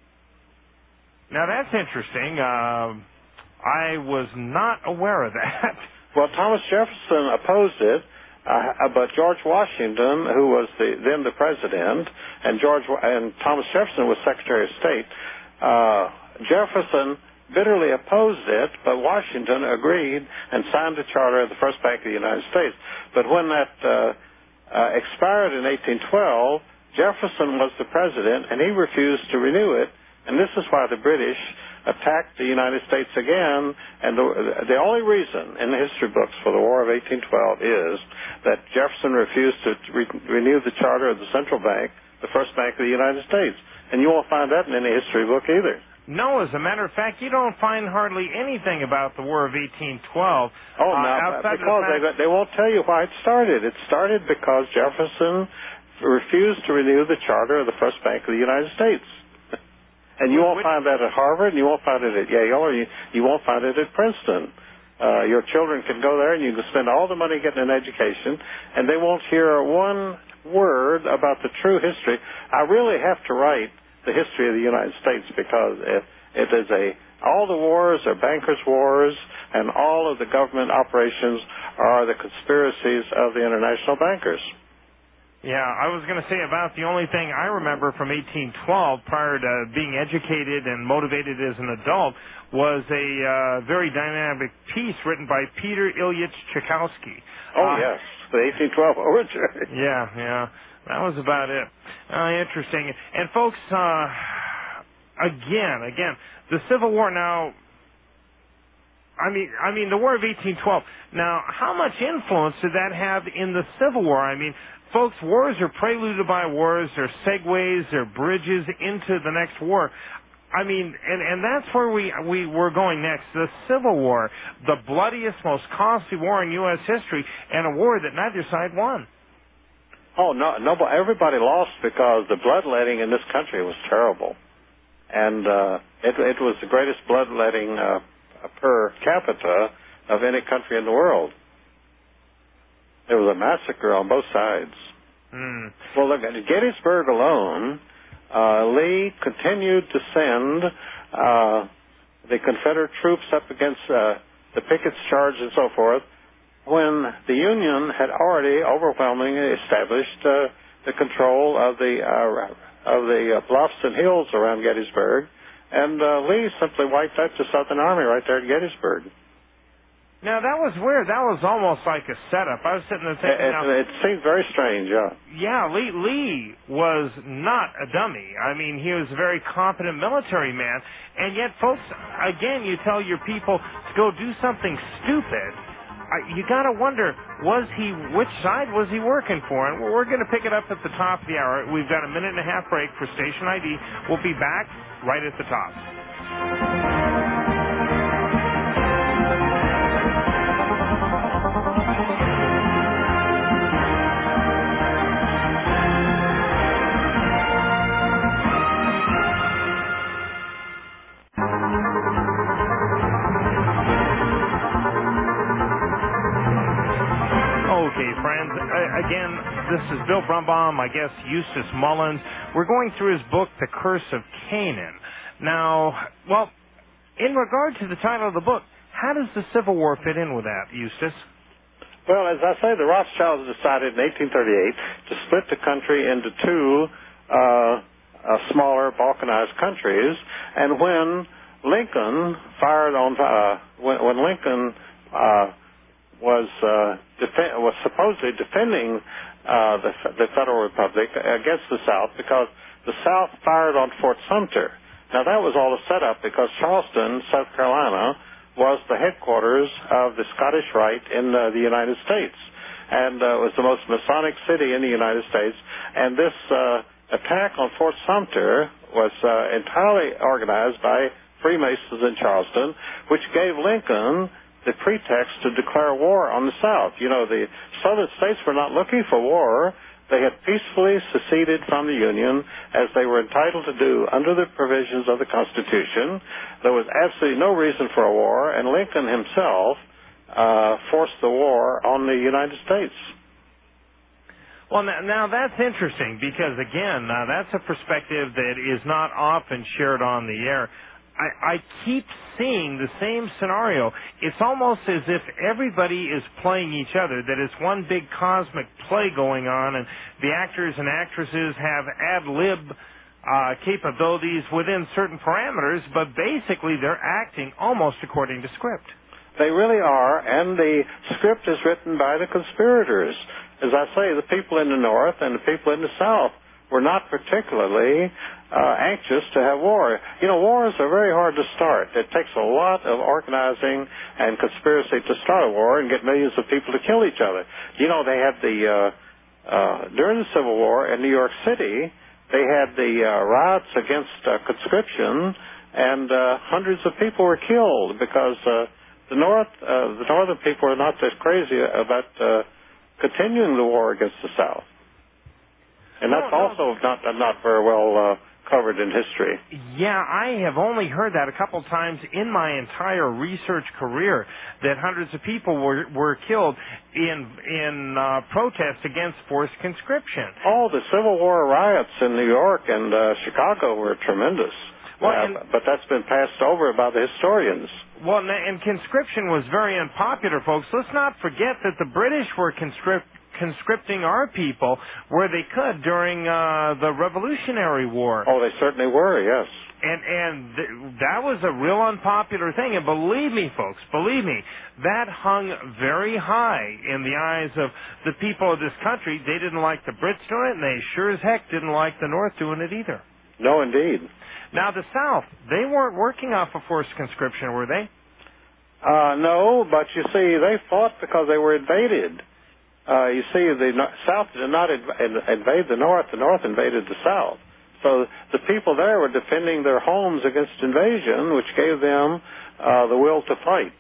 Now, that's interesting. Uh, I was not aware of that. Well, Thomas Jefferson opposed it. Uh, but George Washington, who was the, then the president, and George and Thomas Jefferson was Secretary of State, uh, Jefferson bitterly opposed it, but Washington agreed and signed the charter of the First Bank of the United States. But when that uh, uh, expired in eighteen twelve, Jefferson was the president, and he refused to renew it, and this is why the British attacked the United States again, and the, the only reason in the history books for the War of eighteen twelve is that Jefferson refused to re- renew the charter of the Central Bank, the First Bank of the United States. And you won't find that in any history book either. No, as a matter of fact, you don't find hardly anything about the War of eighteen twelve. Oh, uh, no, because the fact- they, they won't tell you why it started. It started because Jefferson refused to renew the charter of the First Bank of the United States. And you won't find that at Harvard, and you won't find it at Yale, or you, you won't find it at Princeton. Uh, your children can go there, and you can spend all the money getting an education, and they won't hear one word about the true history. I really have to write the history of the United States, because it, it is a all the wars are bankers' wars, and all of the government operations are the conspiracies of the international bankers. Yeah, I was going to say about the only thing I remember from eighteen twelve prior to being educated and motivated as an adult was a uh, very dynamic piece written by Peter Ilyich Tchaikovsky. Oh, uh, yes, the eighteen twelve Overture. Yeah, yeah, that was about it. Uh, interesting. And folks, uh, again, again, the Civil War now, I mean, I mean, the War of eighteen twelve. Now, how much influence did that have in the Civil War? I mean, folks, wars are preluded by wars. They're segues. They're bridges into the next war. I mean, and, and that's where we, we, we're going next. The Civil War, the bloodiest, most costly war in U S history, and a war that neither side won. Oh, no, no, everybody lost because the bloodletting in this country was terrible. And uh, it, it was the greatest bloodletting uh, per capita of any country in the world. There was a massacre on both sides. Mm. Well, look, at Gettysburg alone, uh, Lee continued to send uh, the Confederate troops up against uh, the Pickett's charge and so forth. when the Union had already overwhelmingly established uh, the control of the uh, of the uh, bluffs and hills around Gettysburg, and uh, Lee simply wiped out the Southern Army right there at Gettysburg. Now, that was weird. That was almost like a setup. I was sitting there thinking... It, now, it seemed very strange, yeah. Yeah, Lee, Lee was not a dummy. I mean, he was a very competent military man. And yet, folks, again, you tell your people to go do something stupid. I, you got to wonder, was he, which side was he working for? And we're going to pick it up at the top of the hour. We've got a minute and a half break for Station I D. We'll be back right at the top. Okay, friends, uh, again, this is Bill Brumbaugh, my guest Eustace Mullins. We're going through his book, The Curse of Canaan. Now, well, in regard to the title of the book, how does the Civil War fit in with that, Eustace? Well, as I say, the Rothschilds decided in eighteen thirty-eight to split the country into two uh, uh, smaller Balkanized countries, and when Lincoln fired on, uh, when, when Lincoln uh, was uh, def- was supposedly defending uh, the, the Federal Republic against the South because the South fired on Fort Sumter. Now, that was all a setup because Charleston, South Carolina, was the headquarters of the Scottish Rite in uh, the United States, and uh, was the most Masonic city in the United States. And this uh, attack on Fort Sumter was uh, entirely organized by Freemasons in Charleston, which gave Lincoln the pretext to declare war on the South. You know, the Southern states were not looking for war. They had peacefully seceded from the Union, as they were entitled to do under the provisions of the Constitution. There was absolutely no reason for a war, and Lincoln himself uh, forced the war on the United States. Well, now, now that's interesting because, again, uh, that's a perspective that is not often shared on the air. I, I keep seeing the same scenario. It's almost as if everybody is playing each other, that it's one big cosmic play going on, and the actors and actresses have ad-lib uh, capabilities within certain parameters, but basically they're acting almost according to script. They really are, and the script is written by the conspirators. As I say, the people in the North and the people in the South were not particularly uh, anxious to have war. You know, wars are very hard to start. It takes a lot of organizing and conspiracy to start a war and get millions of people to kill each other. You know, they had the, uh, uh, during the Civil War in New York City, they had the uh, riots against uh, conscription, and uh, hundreds of people were killed because uh, the North, uh, the Northern people are not as crazy about uh, continuing the war against the South. And that's no, no. also not not very well uh, covered in history. Yeah, I have only heard that a couple times in my entire research career, that hundreds of people were were killed in in uh, protest against forced conscription. Oh, the Civil War riots in New York and uh, Chicago were tremendous. Well, uh, and, but that's been passed over by the historians. Well, and conscription was very unpopular, folks. Let's not forget that the British were conscript. conscripting our people where they could during uh, the Revolutionary War. Oh, they certainly were, yes. And and th- that was a real unpopular thing. And believe me, folks, believe me, that hung very high in the eyes of the people of this country. They didn't like the Brits doing it, and they sure as heck didn't like the North doing it either. No, indeed. Now, the South, they weren't working off of forced conscription, were they? Uh, no, but you see, they fought because they were invaded. Uh, you see, the no- South did not inv- invade the North. The North invaded the South. So the people there were defending their homes against invasion, which gave them uh, the will to fight.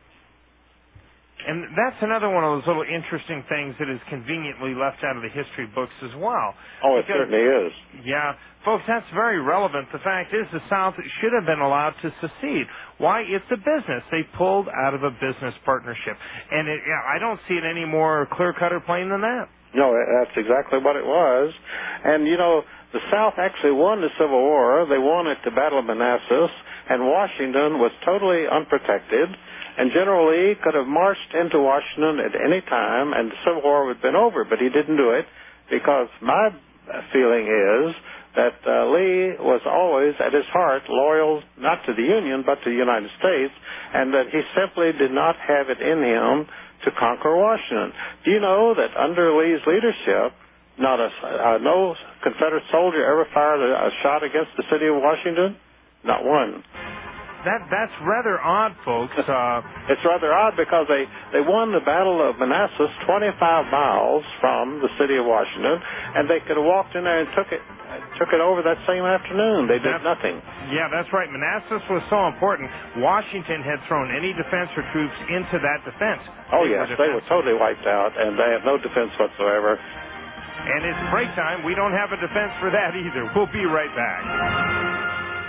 And that's another one of those little interesting things that is conveniently left out of the history books as well. Oh, it because, certainly is. Yeah. Folks, that's very relevant. The fact is the South should have been allowed to secede. Why? It's a business. They pulled out of a business partnership. And it, I don't see it any more clear-cut or plain than that. No, that's exactly what it was. And, you know, the South actually won the Civil War. They won at the Battle of Manassas, and Washington was totally unprotected, and General Lee could have marched into Washington at any time, and the Civil War would have been over, but he didn't do it because my feeling is that uh, Lee was always, at his heart, loyal not to the Union but to the United States, and that he simply did not have it in him to conquer Washington. Do you know that under Lee's leadership, not a, uh, no Confederate soldier ever fired a, a shot against the city of Washington? Not one. That that's rather odd, folks. Uh, it's rather odd because they, they won the Battle of Manassas twenty-five miles from the city of Washington, and they could have walked in there and took it took it over that same afternoon. They did nothing. Yeah, that's right. Manassas was so important. Washington had thrown any defense or troops into that defense. Oh, they yes, were they were totally wiped out, and they have no defense whatsoever. And it's break time. We don't have a defense for that either. We'll be right back.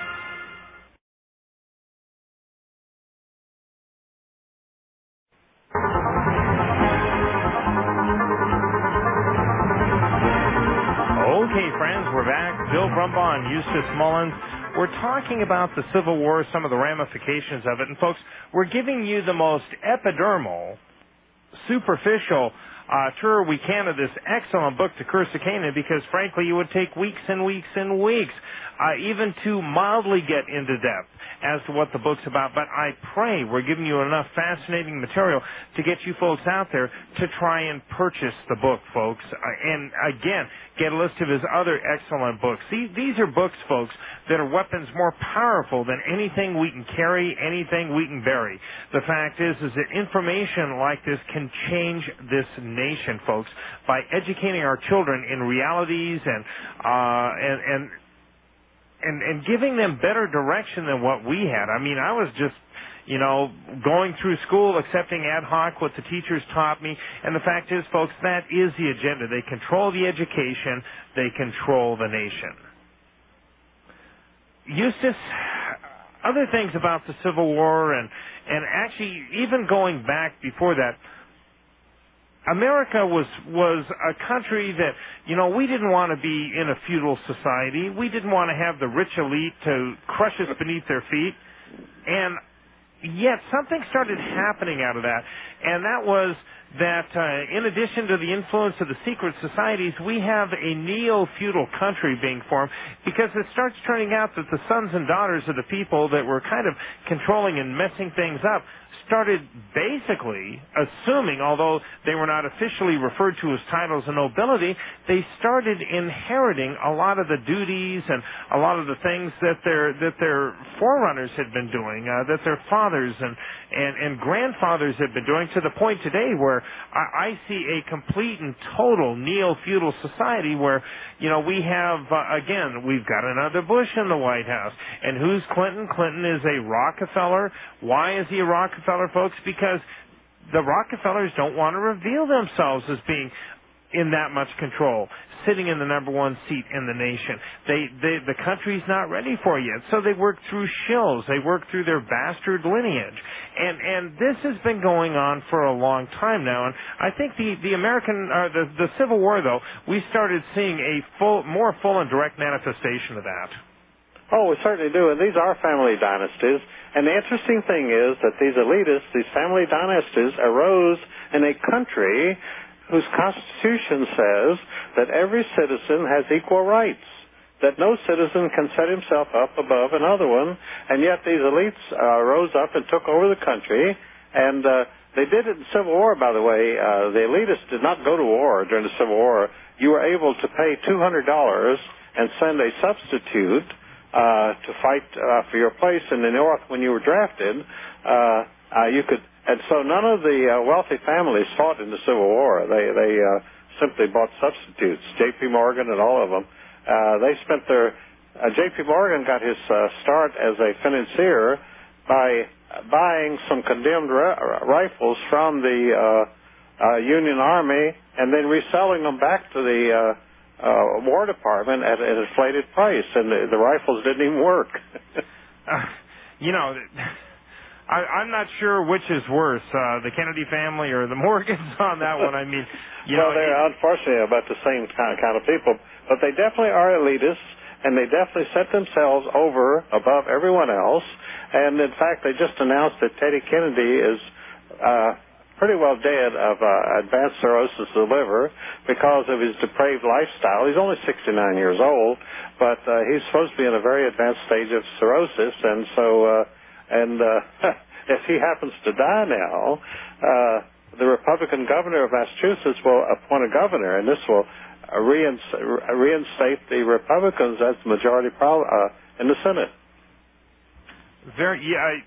Okay, friends, we're back. Bill Brumbaugh and Eustace Mullins. We're talking about the Civil War, some of the ramifications of it. And, folks, we're giving you the most epidermal, superficial uh, tour we can of this excellent book, The Curse of Canaan, because, frankly, it would take weeks and weeks and weeks uh, even to mildly get into depth as to what the book's about. But I pray we're giving you enough fascinating material to get you folks out there to try and purchase the book, folks. Uh, and, again, get a list of his other excellent books. These, these are books, folks, that are weapons more powerful than anything we can carry, anything we can bury. The fact is, is that information like this can change this nation, folks, by educating our children in realities and uh, and and and and giving them better direction than what we had. I mean, I was just, you know, going through school, accepting ad hoc what the teachers taught me. And the fact is, folks, that is the agenda. They control the education. They control the nation. Eustace, other things about the Civil War and, and actually even going back before that, America was was a country that, you know, we didn't want to be in a feudal society. We didn't want to have the rich elite to crush us beneath their feet. And yet something started happening out of that, and that was that uh, in addition to the influence of the secret societies, we have a neo-feudal country being formed, because it starts turning out that the sons and daughters of the people that were kind of controlling and messing things up started basically assuming, although they were not officially referred to as titles of nobility, they started inheriting a lot of the duties and a lot of the things that their that their forerunners had been doing, uh, that their fathers and, and, and grandfathers had been doing, to the point today where I, I see a complete and total neo-feudal society where, you know, we have, uh, again, we've got another Bush in the White House. And who's Clinton? Clinton is a Rockefeller. Why is he a Rockefeller, folks? Because the Rockefellers don't want to reveal themselves as being in that much control, sitting in the number one seat in the nation. They, they, the country's not ready for it yet, so they work through shills. They work through their bastard lineage. And, and this has been going on for a long time now. And I think the, the American, uh, the, the Civil War, though, we started seeing a full, more full and direct manifestation of that. Oh, we certainly do, and these are family dynasties. And the interesting thing is that these elitists, these family dynasties, arose in a country whose constitution says that every citizen has equal rights, that no citizen can set himself up above another one, and yet these elites uh, rose up and took over the country, and uh, they did it in the Civil War, by the way. Uh, the elitists did not go to war during the Civil War. You were able to pay two hundred dollars and send a substitute uh, to fight uh, for your place in the North when you were drafted. Uh, uh, you could... And so none of the uh, wealthy families fought in the Civil War. They they uh, simply bought substitutes. J P. Morgan and all of them. Uh, they spent their... Uh, J P. Morgan got his uh, start as a financier by buying some condemned ra- rifles from the uh, uh, Union Army and then reselling them back to the uh, uh, War Department at an inflated price. And the, the rifles didn't even work. uh, you know... I, I'm not sure which is worse, uh, the Kennedy family or the Morgans on that one. I mean, you well, know, they're it, unfortunately about the same kind, kind of people, but they definitely are elitists, and they definitely set themselves over above everyone else. And in fact, they just announced that Teddy Kennedy is uh, pretty well dead of uh, advanced cirrhosis of the liver because of his depraved lifestyle. He's only sixty-nine years old, but uh, he's supposed to be in a very advanced stage of cirrhosis, and so uh, and uh, if he happens to die now, uh, the Republican governor of Massachusetts will appoint a governor, and this will uh, reinst- reinstate the Republicans as the majority pro- uh, in the Senate. Very, yeah. I,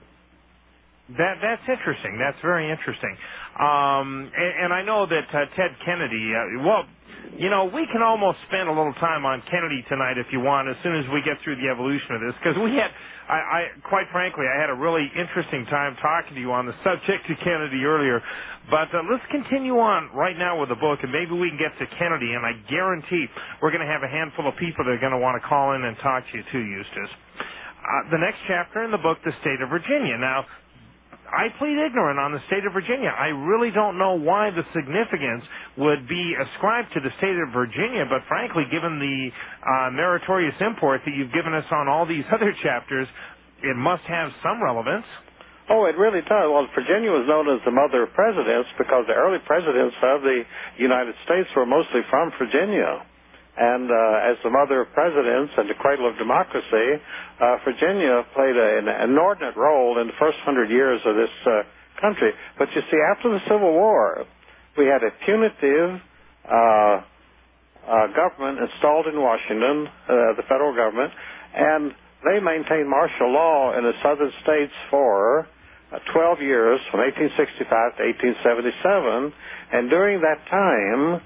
That that's interesting. That's very interesting. Um, and, and I know that uh, Ted Kennedy. Uh, well, you know, we can almost spend a little time on Kennedy tonight if you want, as soon as we get through the evolution of this, because we had, I, I quite frankly, I had a really interesting time talking to you on the subject of Kennedy earlier. But uh, let's continue on right now with the book, and maybe we can get to Kennedy. And I guarantee we're going to have a handful of people that are going to want to call in and talk to you too, Eustace. Uh, the next chapter in the book, The State of Virginia. Now, I plead ignorant on the state of Virginia. I really don't know why the significance would be ascribed to the state of Virginia, but frankly, given the uh, meritorious import that you've given us on all these other chapters, it must have some relevance. Oh, it really does. Well, Virginia was known as the mother of presidents because the early presidents of the United States were mostly from Virginia. And uh, as the mother of presidents and the cradle of democracy, uh, Virginia played a, an inordinate role in the first hundred years of this uh, country. But you see, after the Civil War, we had a punitive uh, uh, government installed in Washington, uh, the federal government, and they maintained martial law in the southern states for uh, twelve years, from eighteen sixty-five to eighteen seventy-seven. And during that time,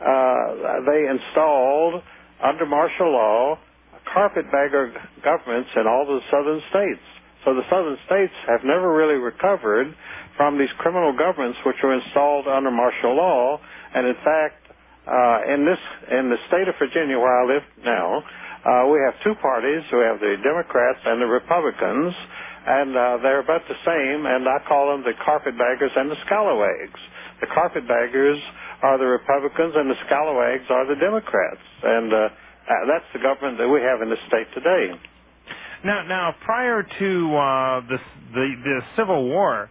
Uh, they installed, under martial law, carpetbagger governments in all the southern states. So the southern states have never really recovered from these criminal governments which were installed under martial law. And in fact, uh, in this in the state of Virginia, where I live now, uh, we have two parties. We have the Democrats and the Republicans, and uh, they're about the same. And I call them the carpetbaggers and the scalawags. The carpetbaggers are the Republicans, and the scalawags are the Democrats. And uh, that's the government that we have in the state today. Now, now, prior to uh, the, the the Civil War,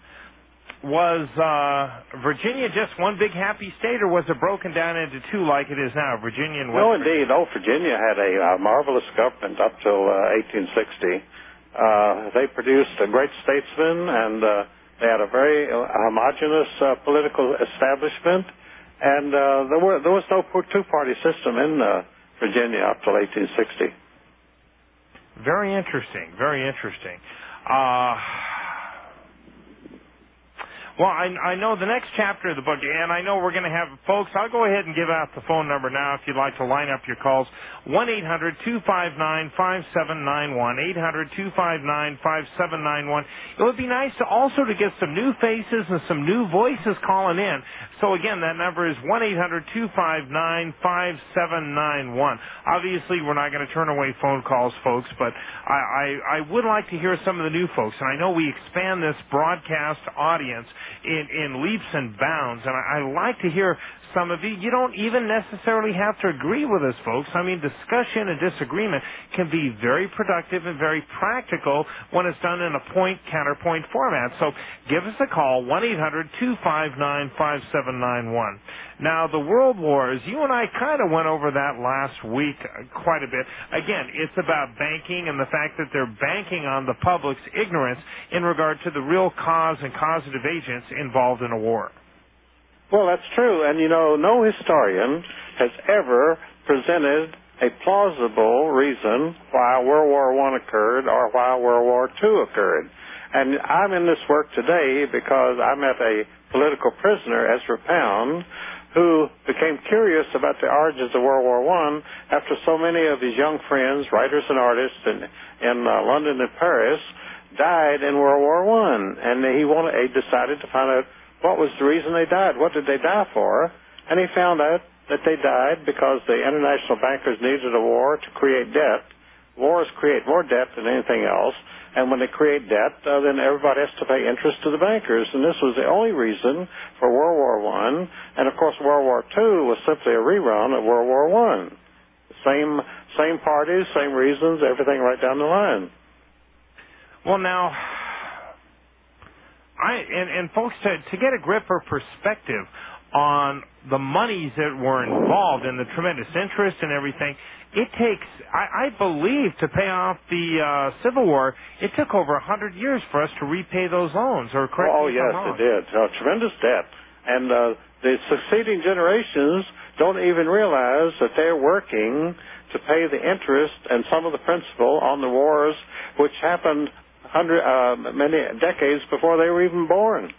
was uh, Virginia just one big happy state, or was it broken down into two like it is now, Virginia and West No, Virginia? indeed. Oh, Virginia had a uh, marvelous government up till uh, eighteen sixty. Uh, they produced a great statesman, and uh, they had a very uh, homogeneous uh, political establishment, and uh, there, were, there was no two-party system in uh, Virginia up till eighteen sixty. Very interesting, very interesting. Uh, well, I, I know the next chapter of the book, and I know we're going to have, folks, I'll go ahead and give out the phone number now if you'd like to line up your calls. one eight hundred two five nine five seven nine one, eight hundred two five nine five seven nine one. It would be nice to also to get some new faces and some new voices calling in. So again, that number is one eight hundred two five nine five seven nine one. Obviously, we're not going to turn away phone calls, folks, but I, I, I would like to hear some of the new folks. And I know we expand this broadcast audience in, in leaps and bounds, and I, I like to hear some of you. You don't even necessarily have to agree with us, folks. I mean, discussion and disagreement can be very productive and very practical when it's done in a point-counterpoint format. So give us a call, one eight hundred two five nine five seven nine one. Now, the world wars, you and I kind of went over that last week quite a bit. Again, it's about banking and the fact that they're banking on the public's ignorance in regard to the real cause and causative agents involved in a war. Well, that's true. And, you know, no historian has ever presented a plausible reason why World War One occurred or why World War Two occurred. And I'm in this work today because I met a political prisoner, Ezra Pound, who became curious about the origins of World War One after so many of his young friends, writers and artists in, in uh, London and Paris, died in World War One. And he, wanted, he decided to find out what was the reason they died? What did they die for? And he found out that they died because the international bankers needed a war to create debt. Wars create more debt than anything else. And when they create debt, uh, then everybody has to pay interest to the bankers. And this was the only reason for World War One. And, of course, World War Two was simply a rerun of World War One. Same same parties, same reasons, everything right down the line. Well, now, I and, and folks, to, to get a grip or perspective on the monies that were involved and the tremendous interest and everything, it takes, I, I believe, to pay off the uh, Civil War, it took over one hundred years for us to repay those loans, or correct Oh, me if yes, I'm wrong. it did. Uh, tremendous debt. And uh, the succeeding generations don't even realize that they're working to pay the interest and some of the principal on the wars which happened hundred, uh, many decades before they were even born.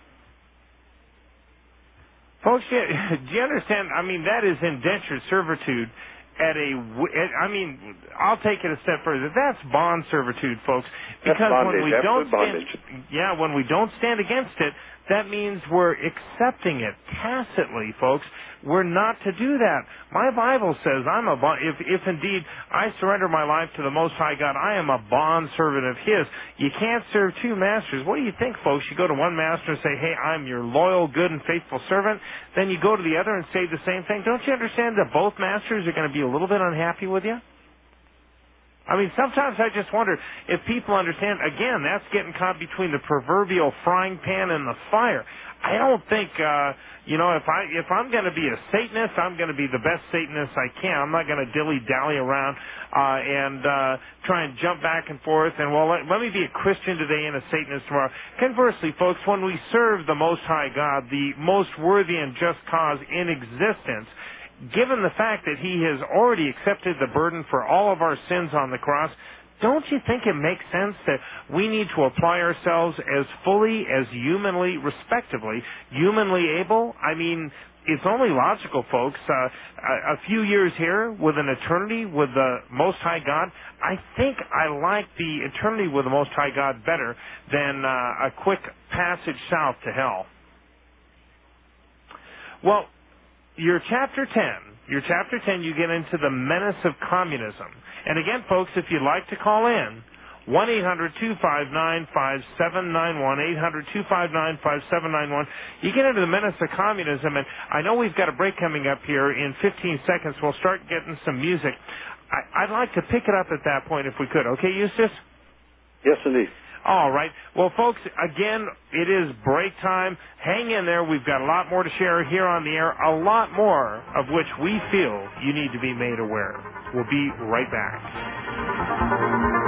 Folks, do you understand? I mean, that is indentured servitude at a, I mean, I'll take it a step further. That's bond servitude, folks. Because That's bondage, when we don't bondage. stand, yeah, when we don't stand against it, that means we're accepting it tacitly, folks. We're not to do that. My Bible says I'm a bond, if, if indeed I surrender my life to the Most High God, I am a bond servant of His. You can't serve two masters. What do you think, folks? You go to one master and say, hey, I'm your loyal, good, and faithful servant. Then you go to the other and say the same thing. Don't you understand that both masters are going to be a little bit unhappy with you? I mean, sometimes I just wonder if people understand, again, that's getting caught between the proverbial frying pan and the fire. I don't think, uh, you know, if, I, if I'm going to be a Satanist, I'm going to be the best Satanist I can. I'm not going to dilly-dally around uh, and uh, try and jump back and forth and, well, let, let me be a Christian today and a Satanist tomorrow. Conversely, folks, when we serve the Most High God, the most worthy and just cause in existence, given the fact that He has already accepted the burden for all of our sins on the cross, don't you think it makes sense that we need to apply ourselves as fully as humanly, respectively, humanly able? I mean, it's only logical, folks. Uh, a, a few years here with an eternity with the Most High God, I think I like the eternity with the Most High God better than uh, a quick passage south to hell. Well, Your chapter ten, your chapter ten, you get into the menace of communism. And again, folks, if you'd like to call in, one eight hundred two five nine five seven nine one, eight hundred two five nine five seven nine one. You get into the menace of communism, and I know we've got a break coming up here in fifteen seconds. We'll start getting some music. I, I'd like to pick it up at that point if we could. Okay, Eustace? Yes, indeed. All right. Well, folks, again, it is break time. Hang in there. We've got a lot more to share here on the air, a lot more of which we feel you need to be made aware. We'll be right back.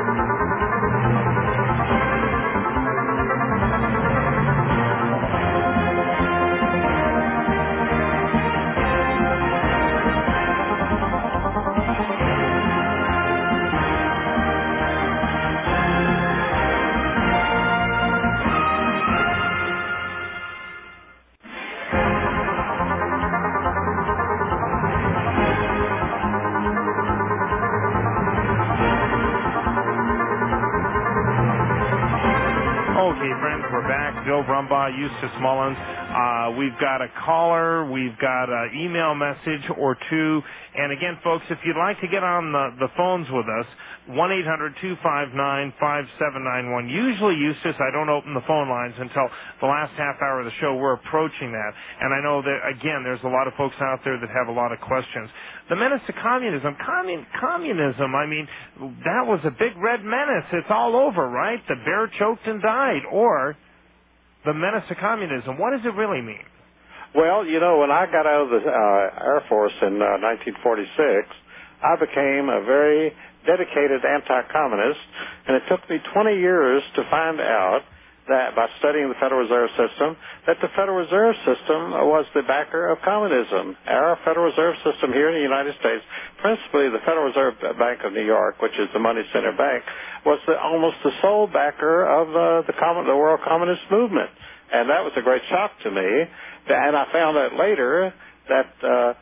Okay, friends, we're back. Bill Brumbaugh, Eustace Mullins. Uh, we've got a caller. We've got an email message or two. And again, folks, if you'd like to get on the, the phones with us, one eight hundred two five nine five seven nine one. Usually, Eustace, I don't open the phone lines until the last half hour of the show. We're approaching that. And I know that, again, there's a lot of folks out there that have a lot of questions. The menace to communism. Commun- communism, I mean, that was a big red menace. It's all over, right? The bear choked and died. Or the menace to communism. What does it really mean? Well, you know, when I got out of the uh, Air Force in uh, nineteen forty-six, I became a very dedicated anti-communist, and it took me twenty years to find out that, by studying the Federal Reserve System, that the Federal Reserve System was the backer of communism. Our Federal Reserve System here in the United States, principally the Federal Reserve Bank of New York, which is the money center bank, was the, almost the sole backer of uh, the, common, the World Communist Movement. And that was a great shock to me. And I found out later that uh,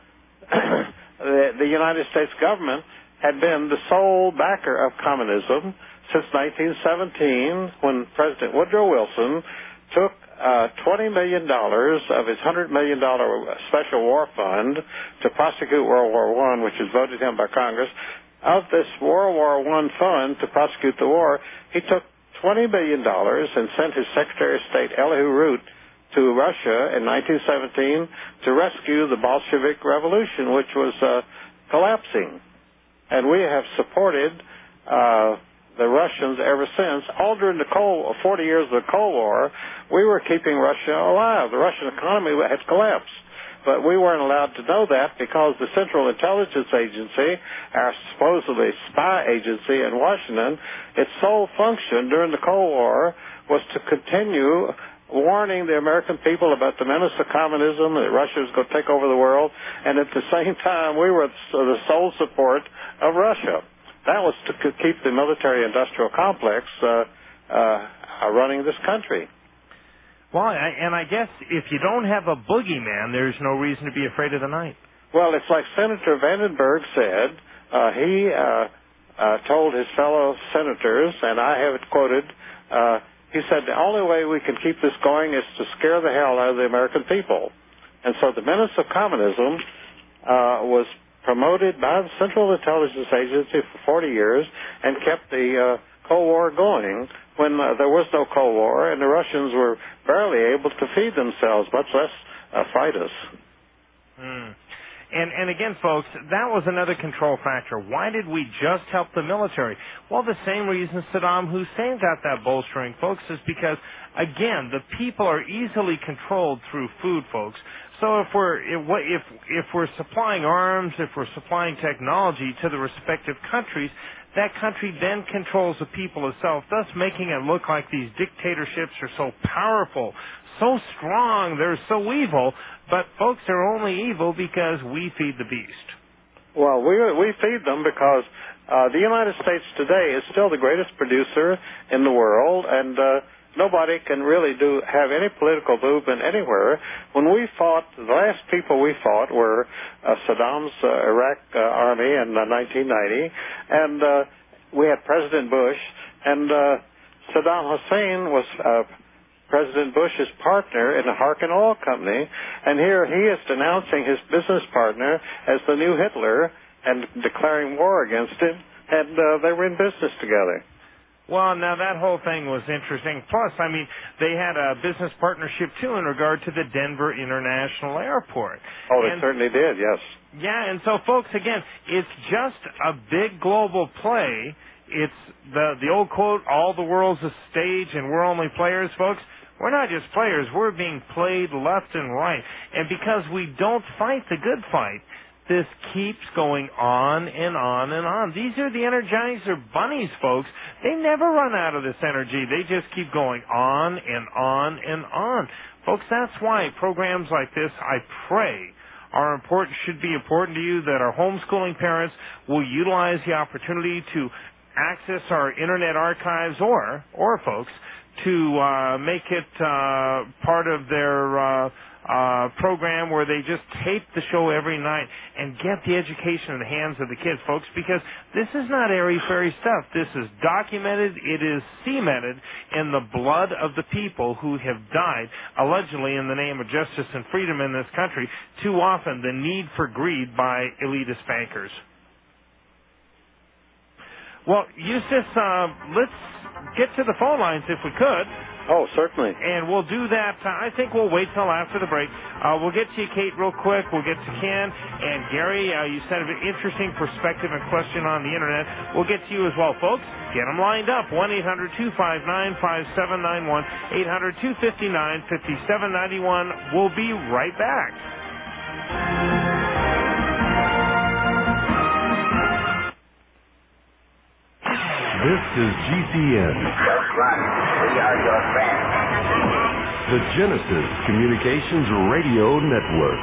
the, the United States government had been the sole backer of communism since nineteen seventeen, when President Woodrow Wilson took uh, twenty million dollars of his one hundred million dollars special war fund to prosecute World War One, which was voted in by Congress. Of this World War One fund to prosecute the war, he took twenty million dollars and sent his Secretary of State, Elihu Root, to Russia in nineteen seventeen to rescue the Bolshevik Revolution, which was uh, collapsing. and we have supported uh, the Russians ever since. All during the Cold, forty years of the Cold War, we were keeping Russia alive. The Russian economy had collapsed. But we weren't allowed to know that because the Central Intelligence Agency, our supposedly spy agency in Washington, its sole function during the Cold War was to continue warning the American people about the menace of communism, that Russia was going to take over the world, and at the same time we were the sole support of Russia. That was to keep the military-industrial complex uh, uh, running this country. Well, and I guess if you don't have a boogeyman, there's no reason to be afraid of the night. Well, it's like Senator Vandenberg said. Uh, he uh, uh, told his fellow senators, and I have it quoted, uh, he said, the only way we can keep this going is to scare the hell out of the American people. And so the menace of communism uh, was promoted by the Central Intelligence Agency for forty years and kept the uh, Cold War going when uh, there was no Cold War and the Russians were barely able to feed themselves, much less uh, fight us. Mm. And, and again, folks, that was another control factor. Why did we just help the military? Well, the same reason Saddam Hussein got that bolstering, folks, is because, again, the people are easily controlled through food, folks. So if we're if if we're supplying arms, if we're supplying technology to the respective countries, that country then controls the people itself, thus making it look like these dictatorships are so powerful, so strong, they're so evil. But, folks, they're only evil because we feed the beast. Well, we we feed them because uh, the United States today is still the greatest producer in the world, and uh, nobody can really do have any political movement anywhere. When we fought, the last people we fought were uh, Saddam's uh, Iraq uh, army in uh, nineteen ninety, and uh, we had President Bush, and uh, Saddam Hussein was uh, President Bush's partner in the Harkin Oil Company, and here he is denouncing his business partner as the new Hitler and declaring war against him, and uh, they were in business together. Well, now that whole thing was interesting. Plus, I mean, they had a business partnership, too, in regard to the Denver International Airport. Oh, they and, certainly did, yes. Yeah, and so, folks, again, it's just a big global play. It's the, the old quote, all the world's a stage and we're only players, folks. We're not just players. We're being played left and right. And because we don't fight the good fight, this keeps going on and on and on. These are the Energizer bunnies, folks. They never run out of this energy. They just keep going on and on and on. Folks, that's why programs like this, I pray, are important, should be important to you, that our homeschooling parents will utilize the opportunity to access our Internet archives or, or folks, to uh, make it uh, part of their uh, uh, program where they just tape the show every night and get the education in the hands of the kids, folks, because this is not airy-fairy stuff. This is documented. It is cemented in the blood of the people who have died, allegedly in the name of justice and freedom in this country, too often the need for greed by elitist bankers. Well, Eustace, uh, let's get to the phone lines if we could. Oh, certainly. And we'll do that. Uh, I think we'll wait till after the break. Uh, we'll get to you, Kate, real quick. We'll get to Ken. And Gary, uh, you sent an interesting perspective and question on the Internet. We'll get to you as well, folks. Get them lined up. one eight hundred two five nine five seven nine one. eight hundred two five nine five seven nine one. We'll be right back. This is G C N. Just run. We are your friends. The Genesis Communications Radio Network.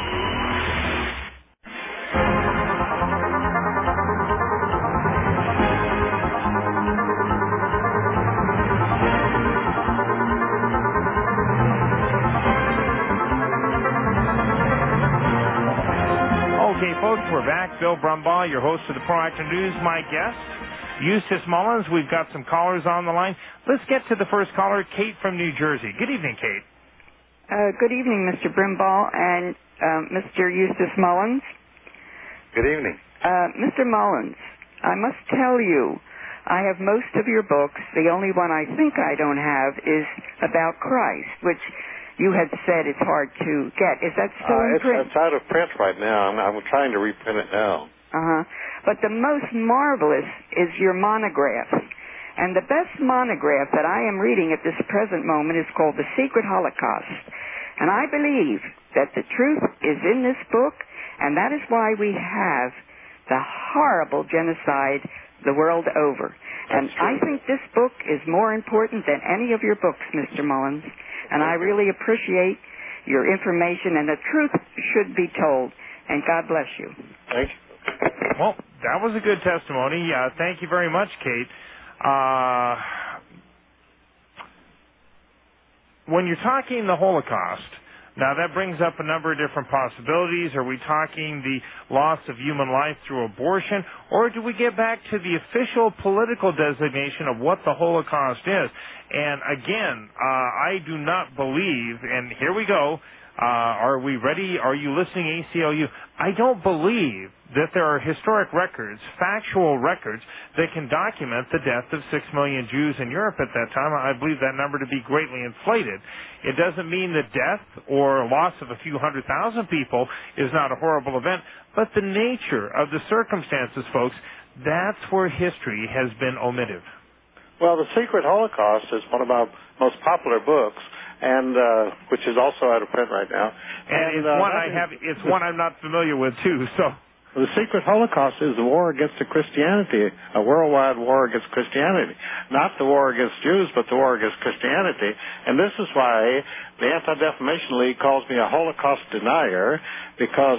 Okay, folks, we're back. Bill Brumbaugh, your host of the Proactive News, my guest. Eustace Mullins, we've got some callers on the line. Let's get to the first caller, Kate from New Jersey. Good evening, Kate. Uh, good evening, Mister Brumbaugh and uh, Mister Eustace Mullins. Good evening. Uh, Mister Mullins, I must tell you, I have most of your books. The only one I think I don't have is about Christ, which you had said it's hard to get. Is that still Uh, in it's, print? it's out of print right now. I'm, I'm trying to reprint it now. Uh-huh. But the most marvelous is your monograph. And the best monograph that I am reading at this present moment is called The Secret Holocaust. And I believe that the truth is in this book, and that is why we have the horrible genocide the world over. And I think this book is more important than any of your books, Mister Mullins. And I really appreciate your information, and the truth should be told. And God bless you. Thank you. Well, that was a good testimony. Uh, thank you very much, Kate. Uh, when you're talking the Holocaust, now that brings up a number of different possibilities. Are we talking the loss of human life through abortion, or do we get back to the official political designation of what the Holocaust is? And again, uh, I do not believe, and here we go, uh, are we ready? Are you listening, A C L U? I don't believe that there are historic records, factual records, that can document the death of six million Jews in Europe at that time. I believe that number to be greatly inflated. It doesn't mean that death or loss of a few hundred thousand people is not a horrible event, but the nature of the circumstances, folks, that's where history has been omitted. Well, The Secret Holocaust is one of our most popular books, and uh, which is also out of print right now. And, and it's uh, one I have. It's one I'm not familiar with too. So. The Secret Holocaust is the war against the Christianity, a worldwide war against Christianity. Not the war against Jews, but the war against Christianity. And this is why the Anti-Defamation League calls me a Holocaust denier, because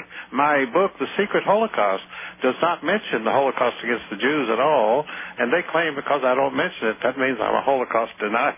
my book, The Secret Holocaust, does not mention the Holocaust against the Jews at all, and they claim because I don't mention it, that means I'm a Holocaust denier.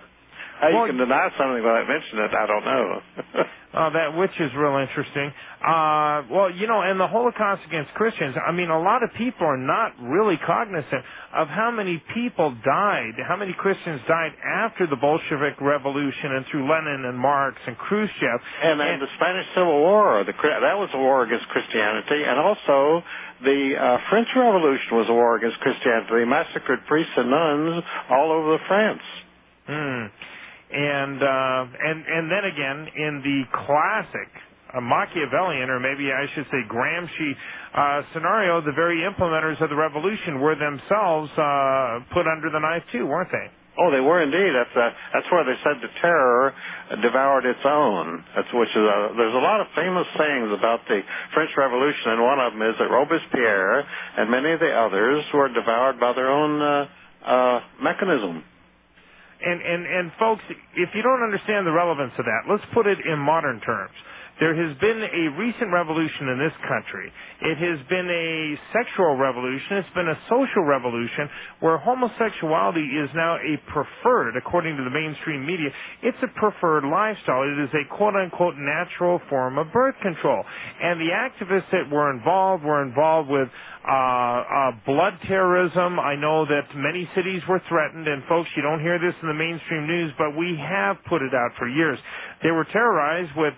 How well, you can deny something without mentioning it, I don't know. Uh, that which is real interesting. Uh, well, you know, and the Holocaust against Christians, I mean, a lot of people are not really cognizant of how many people died, how many Christians died after the Bolshevik Revolution and through Lenin and Marx and Khrushchev. And, and, and the Spanish Civil War, the, that was a war against Christianity, and also the uh, French Revolution was a war against Christianity. They massacred priests and nuns all over France. Hmm. And, uh, and, and then again, in the classic uh, Machiavellian, or maybe I should say Gramsci uh, scenario, the very implementers of the revolution were themselves uh, put under the knife too, weren't they? Oh, they were indeed. That's uh, that's where they said the terror devoured its own. That's which is a, there's a lot of famous sayings about the French Revolution, and one of them is that Robespierre and many of the others were devoured by their own uh, uh, mechanism. And, and, and folks, if you don't understand the relevance of that, let's put it in modern terms. There has been a recent revolution in this country. It has been a sexual revolution. It's been a social revolution where homosexuality is now a preferred, according to the mainstream media, it's a preferred lifestyle. It is a quote-unquote natural form of birth control. And the activists that were involved were involved with uh, uh, blood terrorism. I know that many cities were threatened, and folks, you don't hear this in the mainstream news, but we have put it out for years. They were terrorized with,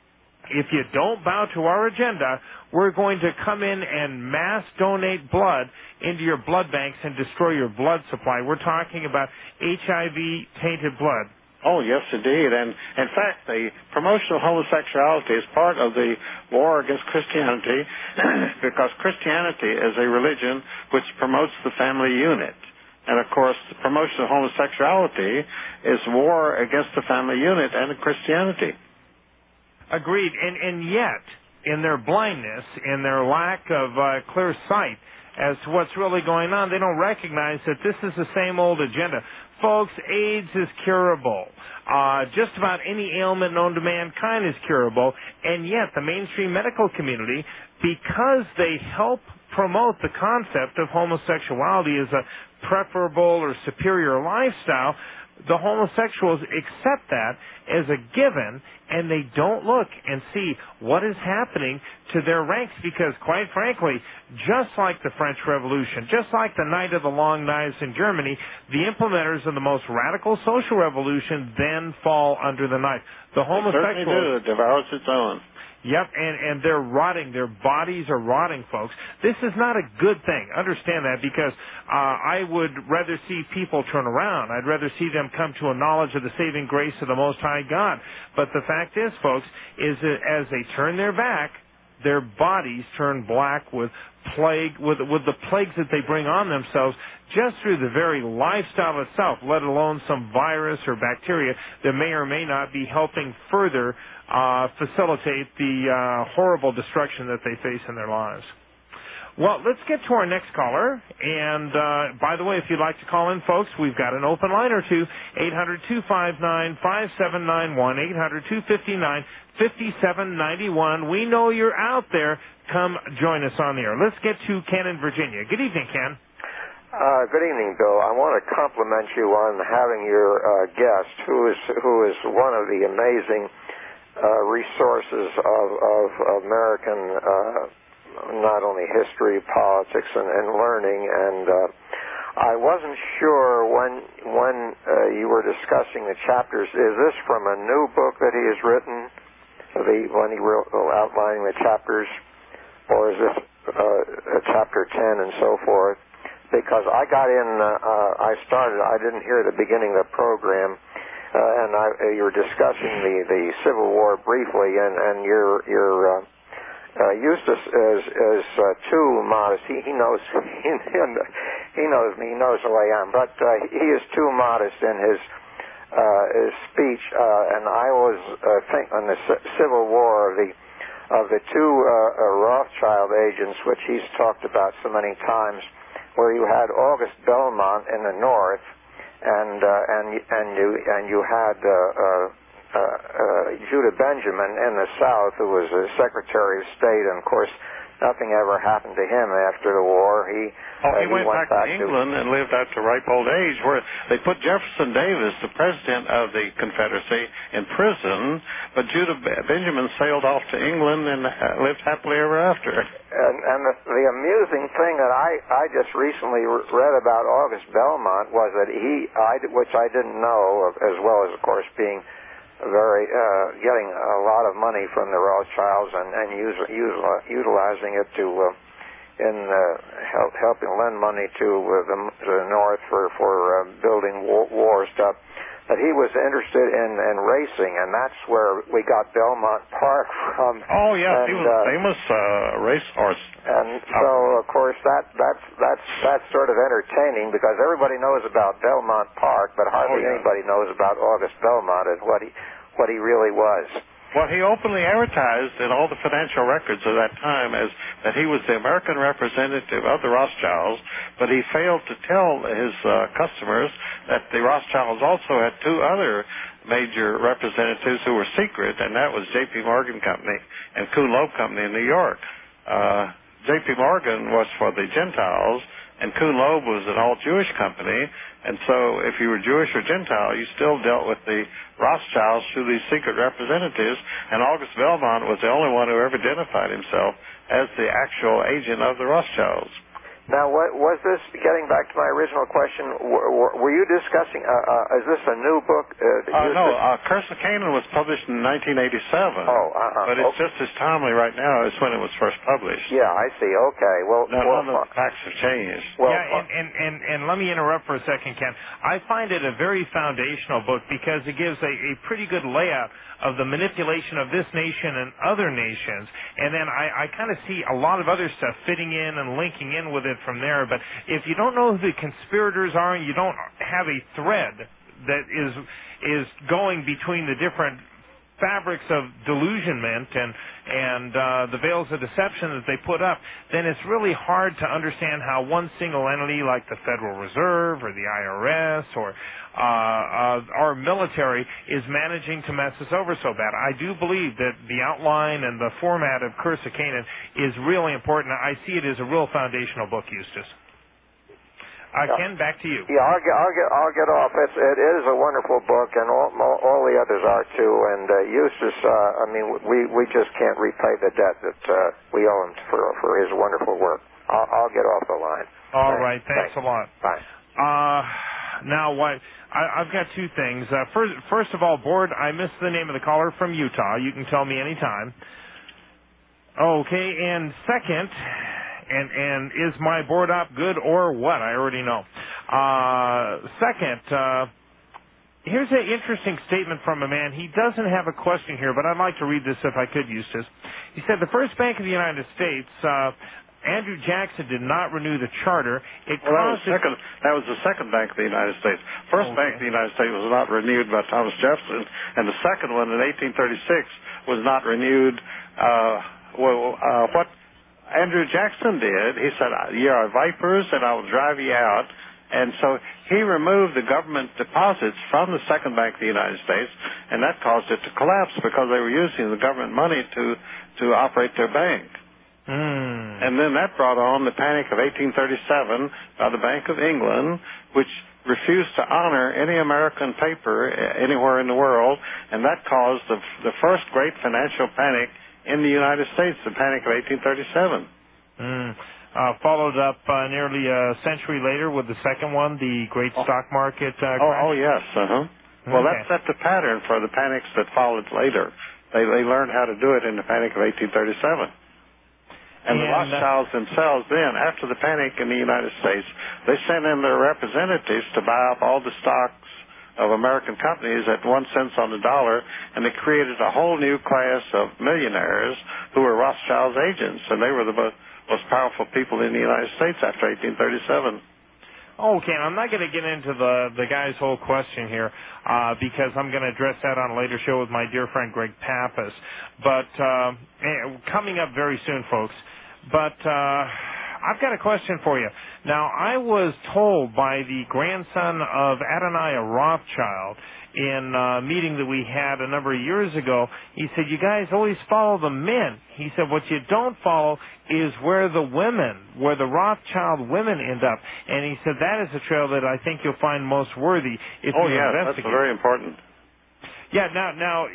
if you don't bow to our agenda, we're going to come in and mass donate blood into your blood banks and destroy your blood supply. We're talking about H I V-tainted blood. Oh, yes, indeed. And, in fact, the promotion of homosexuality is part of the war against Christianity because Christianity is a religion which promotes the family unit. And, of course, the promotion of homosexuality is war against the family unit and Christianity. Agreed. And, and yet, in their blindness, in their lack of uh, clear sight as to what's really going on, they don't recognize that this is the same old agenda. Folks, AIDS is curable. Uh, just about any ailment known to mankind is curable. And yet, the mainstream medical community, because they help promote the concept of homosexuality as a preferable or superior lifestyle, the homosexuals accept that as a given, and they don't look and see what is happening to their ranks because, quite frankly, just like the French Revolution, just like the Night of the Long Knives in Germany, the implementers of the most radical social revolution then fall under the knife. The homosexuals... It certainly do. It devours its own. Yep, and, and they're rotting. Their bodies are rotting, folks. This is not a good thing. Understand that, because uh, I would rather see people turn around. I'd rather see them come to a knowledge of the saving grace of the Most High God. But the fact is, folks, is that as they turn their back, their bodies turn black with plague, with with the plagues that they bring on themselves just through the very lifestyle itself, let alone some virus or bacteria that may or may not be helping further uh, facilitate the uh, horrible destruction that they face in their lives. Well, let's get to our next caller. And, uh, by the way, if you'd like to call in, folks, we've got an open line or two, eight hundred, two five nine, five seven nine one, eight hundred, two five nine, five seven nine one. We know you're out there. Come join us on the air. Let's get to Ken in Virginia. Good evening, Ken. Uh, good evening, Bill. I want to compliment you on having your uh, guest, who is who is one of the amazing uh, resources of, of American uh not only history, politics, and, and learning, and uh, I wasn't sure when when uh, you were discussing the chapters. Is this from a new book that he has written, the when he wrote outlining the chapters, or is this uh, chapter ten and so forth? Because I got in, uh, uh, I started, I didn't hear the beginning of the program, uh, and I, uh, you were discussing the, the Civil War briefly, and and your your uh, Uh, Eustace is, is uh, too modest. He, he knows he, he knows me. He knows who I am. But uh, he is too modest in his uh, his speech. Uh, and I was uh, think on the C- Civil War of the of the two uh, uh, Rothschild agents, which he's talked about so many times, where you had August Belmont in the north, and uh, and and you and you had. Uh, uh, Uh, uh, Judah Benjamin in the South, who was a Secretary of State, and of course, nothing ever happened to him after the war. He oh, uh, he, he went, went back, back to England to... and lived out to ripe old age, where they put Jefferson Davis, the president of the Confederacy, in prison, but Judah Benjamin sailed off to England and uh, lived happily ever after. And, and the, the amusing thing that I, I just recently read about August Belmont was that he, I, which I didn't know, as well as, of course, being very uh, getting a lot of money from the Rothschilds and, and use, use, uh, utilizing it to uh, in uh, help, helping lend money to uh, the, the North for for uh, building war, war stuff. That he was interested in, in racing, and that's where we got Belmont Park from. Oh yeah, and, he was a uh, famous uh, racehorse. And so, of course, that that's that's that's sort of entertaining because everybody knows about Belmont Park, but hardly oh, yeah. anybody knows about August Belmont and what he what he really was. Well, he openly advertised in all the financial records of that time as that he was the American representative of the Rothschilds, but he failed to tell his uh, customers that the Rothschilds also had two other major representatives who were secret, and that was J P Morgan Company and Kuhn Loeb Company in New York. Uh, J P Morgan was for the Gentiles, and Kuhn Loeb was an all-Jewish company, and so if you were Jewish or Gentile, you still dealt with the Rothschilds through these secret representatives, and August Belmont was the only one who ever identified himself as the actual agent of the Rothschilds. Now, what, was this, getting back to my original question, were, were you discussing, uh, uh, is this a new book? Uh, uh, no, uh, Curse of Canaan was published in nineteen eighty-seven. Oh, uh-huh. But it's okay. just as timely right now as when it was first published. Yeah, I see. Okay. Well, none well, of the facts have changed. Well, yeah, and, and, and, and let me interrupt for a second, Ken. I find it a very foundational book because it gives a, a pretty good layout of the manipulation of this nation and other nations. And then I, I kind of see a lot of other stuff fitting in and linking in with it from there. But if you don't know who the conspirators are and you don't have a thread that is is going between the different fabrics of delusionment and and uh, the veils of deception that they put up, then it's really hard to understand how one single entity like the Federal Reserve or the I R S or uh, uh, our military is managing to mess us over so bad. I do believe that the outline and the format of Curse of Canaan is really important. I see it as a real foundational book, Eustace. Uh, yeah. Ken, back to you. Yeah, I'll get, I'll get, I'll get off. It's, it is a wonderful book, and all, all the others are too. And uh, Eustace, uh, I mean, we we just can't repay the debt that uh, we owe him for for his wonderful work. I'll, I'll get off the line. All thanks. right, thanks, thanks a lot. Bye. Uh, now, what? I, I've got two things. Uh, first, first of all, Board, I missed the name of the caller from Utah. You can tell me anytime. Okay, and second. And, and is my board op good or what? I already know. Uh, second, uh, Here's an interesting statement from a man. He doesn't have a question here, but I'd like to read this if I could, Eustace. He said, the first bank of the United States, uh, Andrew Jackson did not renew the charter. It well, that was, caused second, that was the second Bank of the United States. First okay. Bank of the United States was not renewed by Thomas Jefferson, and the second one in eighteen thirty-six was not renewed. Uh, well, uh, what Andrew Jackson did, he said, you are vipers, and I will drive you out. And so he removed the government deposits from the second Bank of the United States, and that caused it to collapse because they were using the government money to, to operate their bank. Mm. And then that brought on the Panic of eighteen thirty-seven by the Bank of England, which refused to honor any American paper anywhere in the world, and that caused the, the first great financial panic in the United States, the Panic of eighteen thirty-seven. Mm. Uh, followed up uh, nearly a century later with the second one, the Great oh. Stock Market uh, crash. Oh, oh, yes, uh-huh. Well, okay. that set the pattern for the panics that followed later. They, they learned how to do it in the Panic of eighteen thirty-seven. And, and the Rothschilds uh, themselves then, after the panic in the United States, they sent in their representatives to buy up all the stocks of American companies at one cent on the dollar, and they created a whole new class of millionaires who were Rothschild's agents, and they were the most most powerful people in the United States after eighteen thirty-seven. Okay, I'm not going to get into the, the guy's whole question here uh, because I'm going to address that on a later show with my dear friend Greg Pappas. But uh, coming up very soon, folks. But uh, I've got a question for you. Now, I was told by the grandson of Adoniah Rothschild in a meeting that we had a number of years ago, he said, you guys always follow the men. He said, what you don't follow is where the women, where the Rothschild women end up. And he said, that is a trail that I think you'll find most worthy if oh, you yeah, investigate. that's very important. Yeah, now, now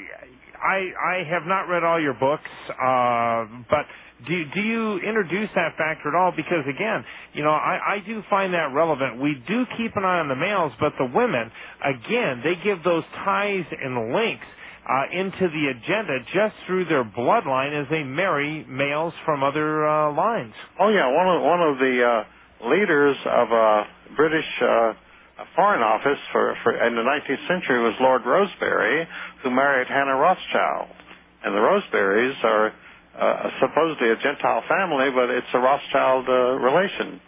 I, I have not read all your books, uh, but do, do you introduce that factor at all? Because, again, you know, I, I do find that relevant. We do keep an eye on the males, but the women, again, they give those ties and links uh, into the agenda just through their bloodline as they marry males from other uh, lines. Oh, yeah, one of, one of the uh, leaders of uh, British uh, Foreign Office for, for in the nineteenth century was Lord Rosebery, who married Hannah Rothschild. And the Roseberys are uh, supposedly a Gentile family, but it's a Rothschild uh, relation.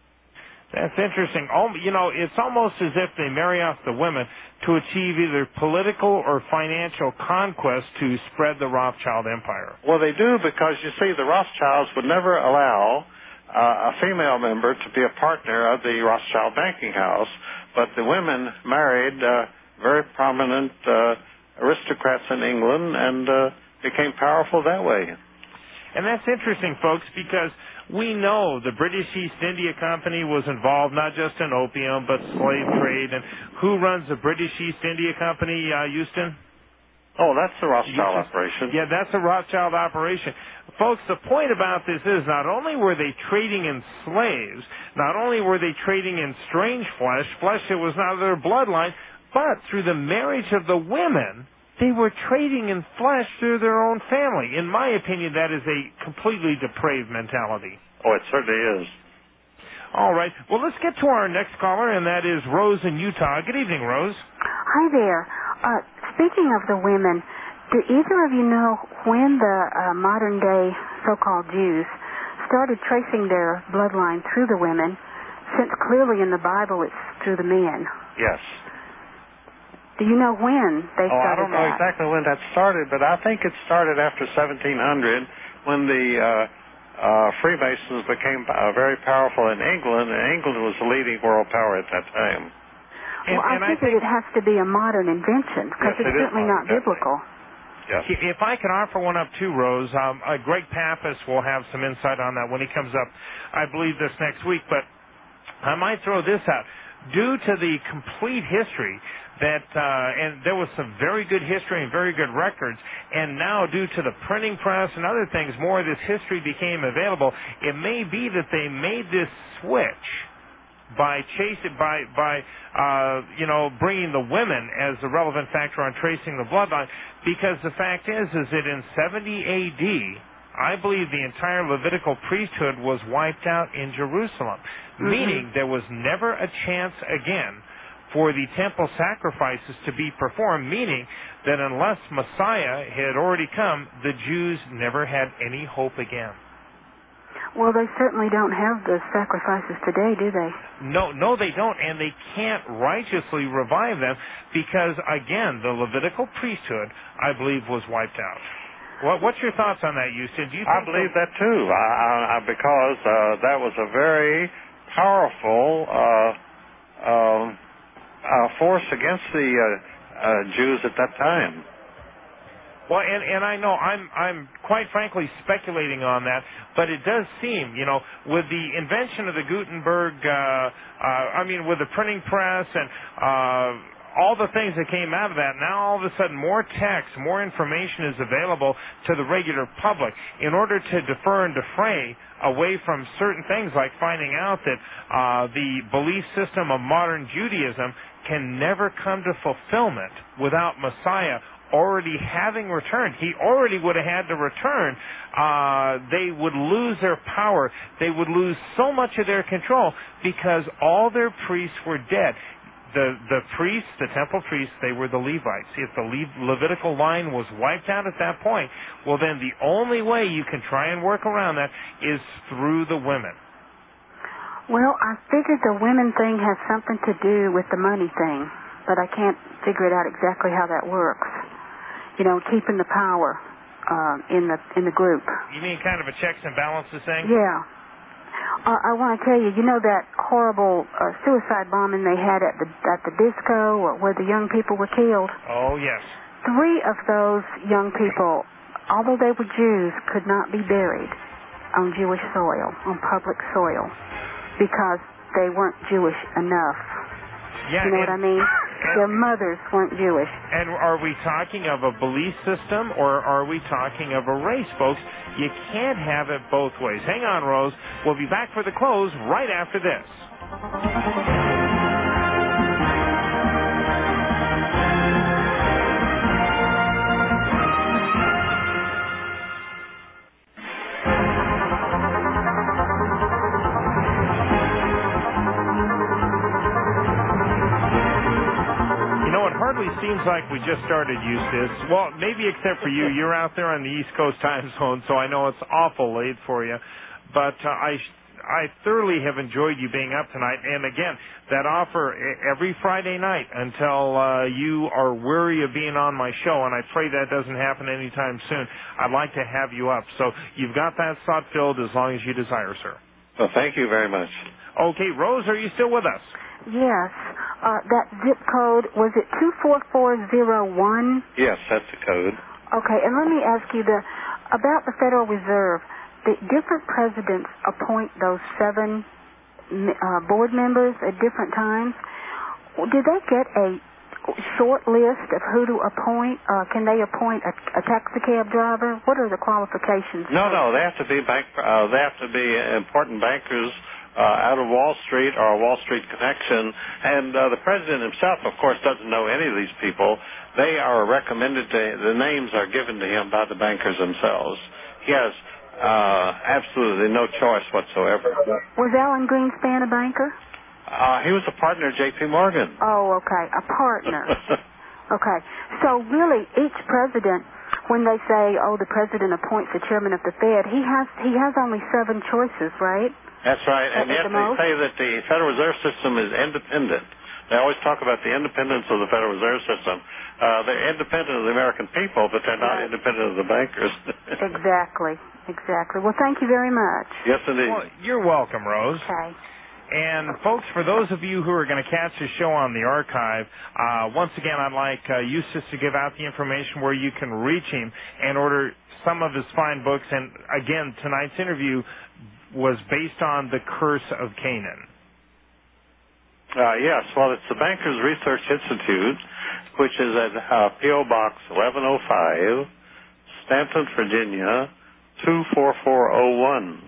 That's interesting. Oh, you know, it's almost as if they marry off the women to achieve either political or financial conquest to spread the Rothschild empire. Well, they do because, you see, the Rothschilds would never allow uh, a female member to be a partner of the Rothschild banking house, but the women married uh, very prominent uh, aristocrats in England and uh, became powerful that way. And that's interesting, folks, because we know the British East India Company was involved not just in opium, but slave trade. And who runs the British East India Company, uh, Houston? Oh, that's the Rothschild Houston? operation. Yeah, that's a Rothschild operation. Folks, the point about this is not only were they trading in slaves, not only were they trading in strange flesh, flesh that was not of their bloodline, but through the marriage of the women, they were trading in flesh through their own family. In my opinion, that is a completely depraved mentality. Oh, it certainly is. All right. Well, let's get to our next caller, and that is Rose in Utah. Good evening, Rose. Hi there. Uh, speaking of the women, do either of you know when the uh, modern-day so-called Jews started tracing their bloodline through the women, since clearly in the Bible it's through the men? Yes. Do you know when they started that? Oh, I don't know that? exactly when that started, but I think it started after seventeen hundred when the uh, uh, Freemasons became uh, very powerful in England, and England was the leading world power at that time. And, well, I, think I think that it has to be a modern invention, because yes, it's it certainly not definitely. biblical. Yes. If I can offer one up too, Rose, um, uh, Greg Pappas will have some insight on that when he comes up, I believe, this next week. But I might throw this out. Due to the complete history that, uh, and there was some very good history and very good records, and now due to the printing press and other things, more of this history became available. It may be that they made this switch by chasing, by, by, uh, you know, bringing the women as the relevant factor on tracing the bloodline, because the fact is, is that in seventy A D, I believe the entire Levitical priesthood was wiped out in Jerusalem, mm-hmm. meaning there was never a chance again for the temple sacrifices to be performed, meaning that unless Messiah had already come, the Jews never had any hope again. Well, they certainly don't have the sacrifices today, do they? No, no, they don't, and they can't righteously revive them because, again, the Levitical priesthood, I believe, was wiped out. What, what's your thoughts on that, Houston? Do you think I believe so? that too, I, I, because uh, that was a very powerful uh, um, uh, force against the uh, uh, Jews at that time. Well, and, and I know I'm I'm quite frankly speculating on that, but it does seem, you know, with the invention of the Gutenberg, uh, uh, I mean, with the printing press and uh, all the things that came out of that, now all of a sudden more text, more information is available to the regular public in order to defer and defray away from certain things like finding out that uh, the belief system of modern Judaism can never come to fulfillment without Messiah already having returned. He already would have had to return. Uh, they would lose their power. They would lose so much of their control because all their priests were dead. The the priests, the temple priests, they were the Levites. If the Le- Levitical line was wiped out at that point, well then the only way you can try and work around that is through the women. Well, I figured the women thing has something to do with the money thing, but I can't figure it out exactly how that works. You know, keeping the power uh, in the in the group. You mean kind of a checks and balances thing? Yeah. Uh, I want to tell you, you know that horrible uh, suicide bombing they had at the at the disco where the young people were killed? Oh, yes. Three of those young people, although they were Jews, could not be buried on Jewish soil, on public soil, because they weren't Jewish enough. Yeah, you know and, what I mean? Their mothers weren't Jewish. And are we talking of a belief system or are we talking of a race, folks? You can't have it both ways. Hang on, Rose. We'll be back for the close right after this. You know, it hardly seems like we just started, Eustace. Well, maybe except for you. You're out there on the East Coast time zone, so I know it's awful late for you. But uh, I I thoroughly have enjoyed you being up tonight. And again, that offer every Friday night until uh, you are weary of being on my show, and I pray that doesn't happen anytime soon. I'd like to have you up. So you've got that slot filled as long as you desire, sir. Well, thank you very much. Okay, Rose, are you still with us? Yes. Uh, that zip code, was it two four four zero one? Yes, that's the code. Okay, and let me ask you the about the Federal Reserve. The different presidents appoint those seven uh, board members at different times. Did they get a short list of who to appoint? Uh, can they appoint a, a taxi cab driver? What are the qualifications? No, no, they have to be bank. Uh, they have to be important bankers uh, out of Wall Street or a Wall Street connection. And uh, the president himself, of course, doesn't know any of these people. They are recommended to. The names are given to him by the bankers themselves. He has uh, absolutely no choice whatsoever. Was Alan Greenspan a banker? Uh, he was a partner at J P Morgan. Oh, okay, a partner. Okay, so really, each president, when they say, "Oh, the president appoints the chairman of the Fed," he has he has only seven choices, right? That's right, and At yet the they most? say that the Federal Reserve System is independent. They always talk about the independence of the Federal Reserve System. Uh, they're independent of the American people, but they're not Right. independent of the bankers. Exactly, exactly. Well, thank you very much. Yes, indeed. Well, you're welcome, Rose. Okay. And, folks, for those of you who are going to catch the show on the archive, uh, once again, I'd like uh, Eustace to give out the information where you can reach him and order some of his fine books. And, again, tonight's interview was based on the Curse of Canaan. Uh, yes, well, it's the Bankers Research Institute, which is at uh, P O. Box eleven oh five, Stanton, Virginia, two four four oh one.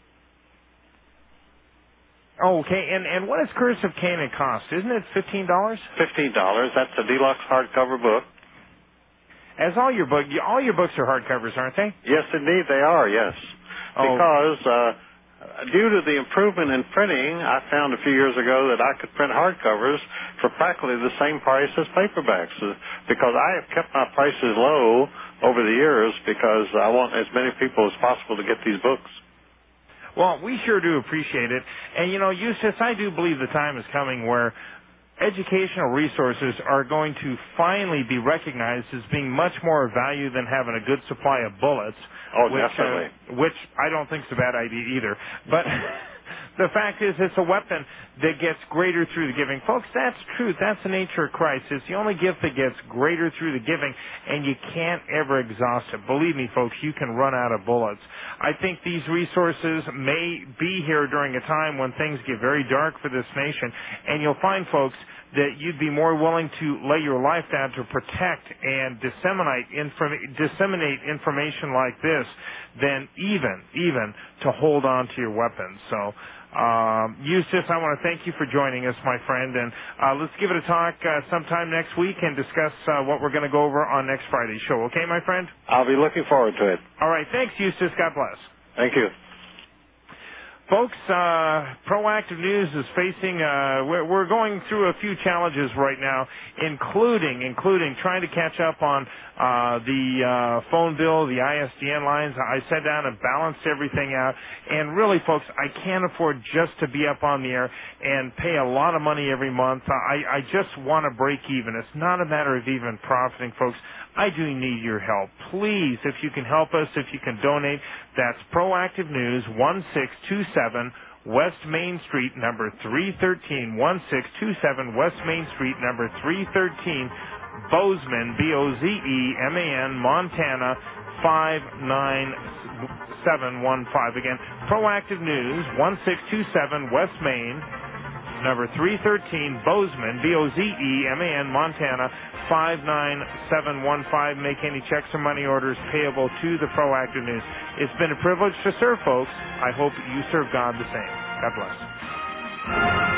Oh, okay. And, and what does Curse of Canaan cost? Isn't it fifteen dollars? fifteen dollars. That's a deluxe hardcover book. As all your book, all your books are hardcovers, aren't they? Yes, indeed, they are, yes. Oh. Because uh, Due to the improvement in printing, I found a few years ago that I could print hardcovers for practically the same price as paperbacks, uh, because I have kept my prices low over the years because I want as many people as possible to get these books. Well, we sure do appreciate it. And, you know, Eustace, I do believe the time is coming where educational resources are going to finally be recognized as being much more of value than having a good supply of bullets. Oh, which, definitely. Uh, which I don't think is a bad idea either. But the fact is, it's a weapon that gets greater through the giving. Folks, that's truth. That's the nature of Christ. It's the only gift that gets greater through the giving, and you can't ever exhaust it. Believe me, folks, you can run out of bullets. I think these resources may be here during a time when things get very dark for this nation, and you'll find, folks, that you'd be more willing to lay your life down to protect and disseminate, inform- disseminate information like this than even, even to hold on to your weapons. So, um, Eustace, I want to thank you for joining us, my friend, and uh, let's give it a talk uh, sometime next week and discuss uh, what we're going to go over on next Friday's show. Okay, my friend? I'll be looking forward to it. All right. Thanks, Eustace. God bless. Thank you. Folks, uh, Proactive News is facing, uh, we're, we're going through a few challenges right now, including, including trying to catch up on uh, the uh, phone bill, the I S D N lines. I sat down and balanced everything out. And really, folks, I can't afford just to be up on the air and pay a lot of money every month. I, I just want to break even. It's not a matter of even profiting, folks. I do need your help. Please, if you can help us, if you can donate, that's Proactive News, one six two seven West Main Street, number three thirteen, one six two seven West Main Street, number three thirteen, Bozeman, B O Z E M A N, Montana, five nine seven one five. Again, Proactive News, one six two seven West Main, number three thirteen, Bozeman, B O Z E M A N, Montana, five nine seven one five. Make any checks or money orders payable to the Proactive News. It's been a privilege to serve, folks. I hope you serve God the same. God bless.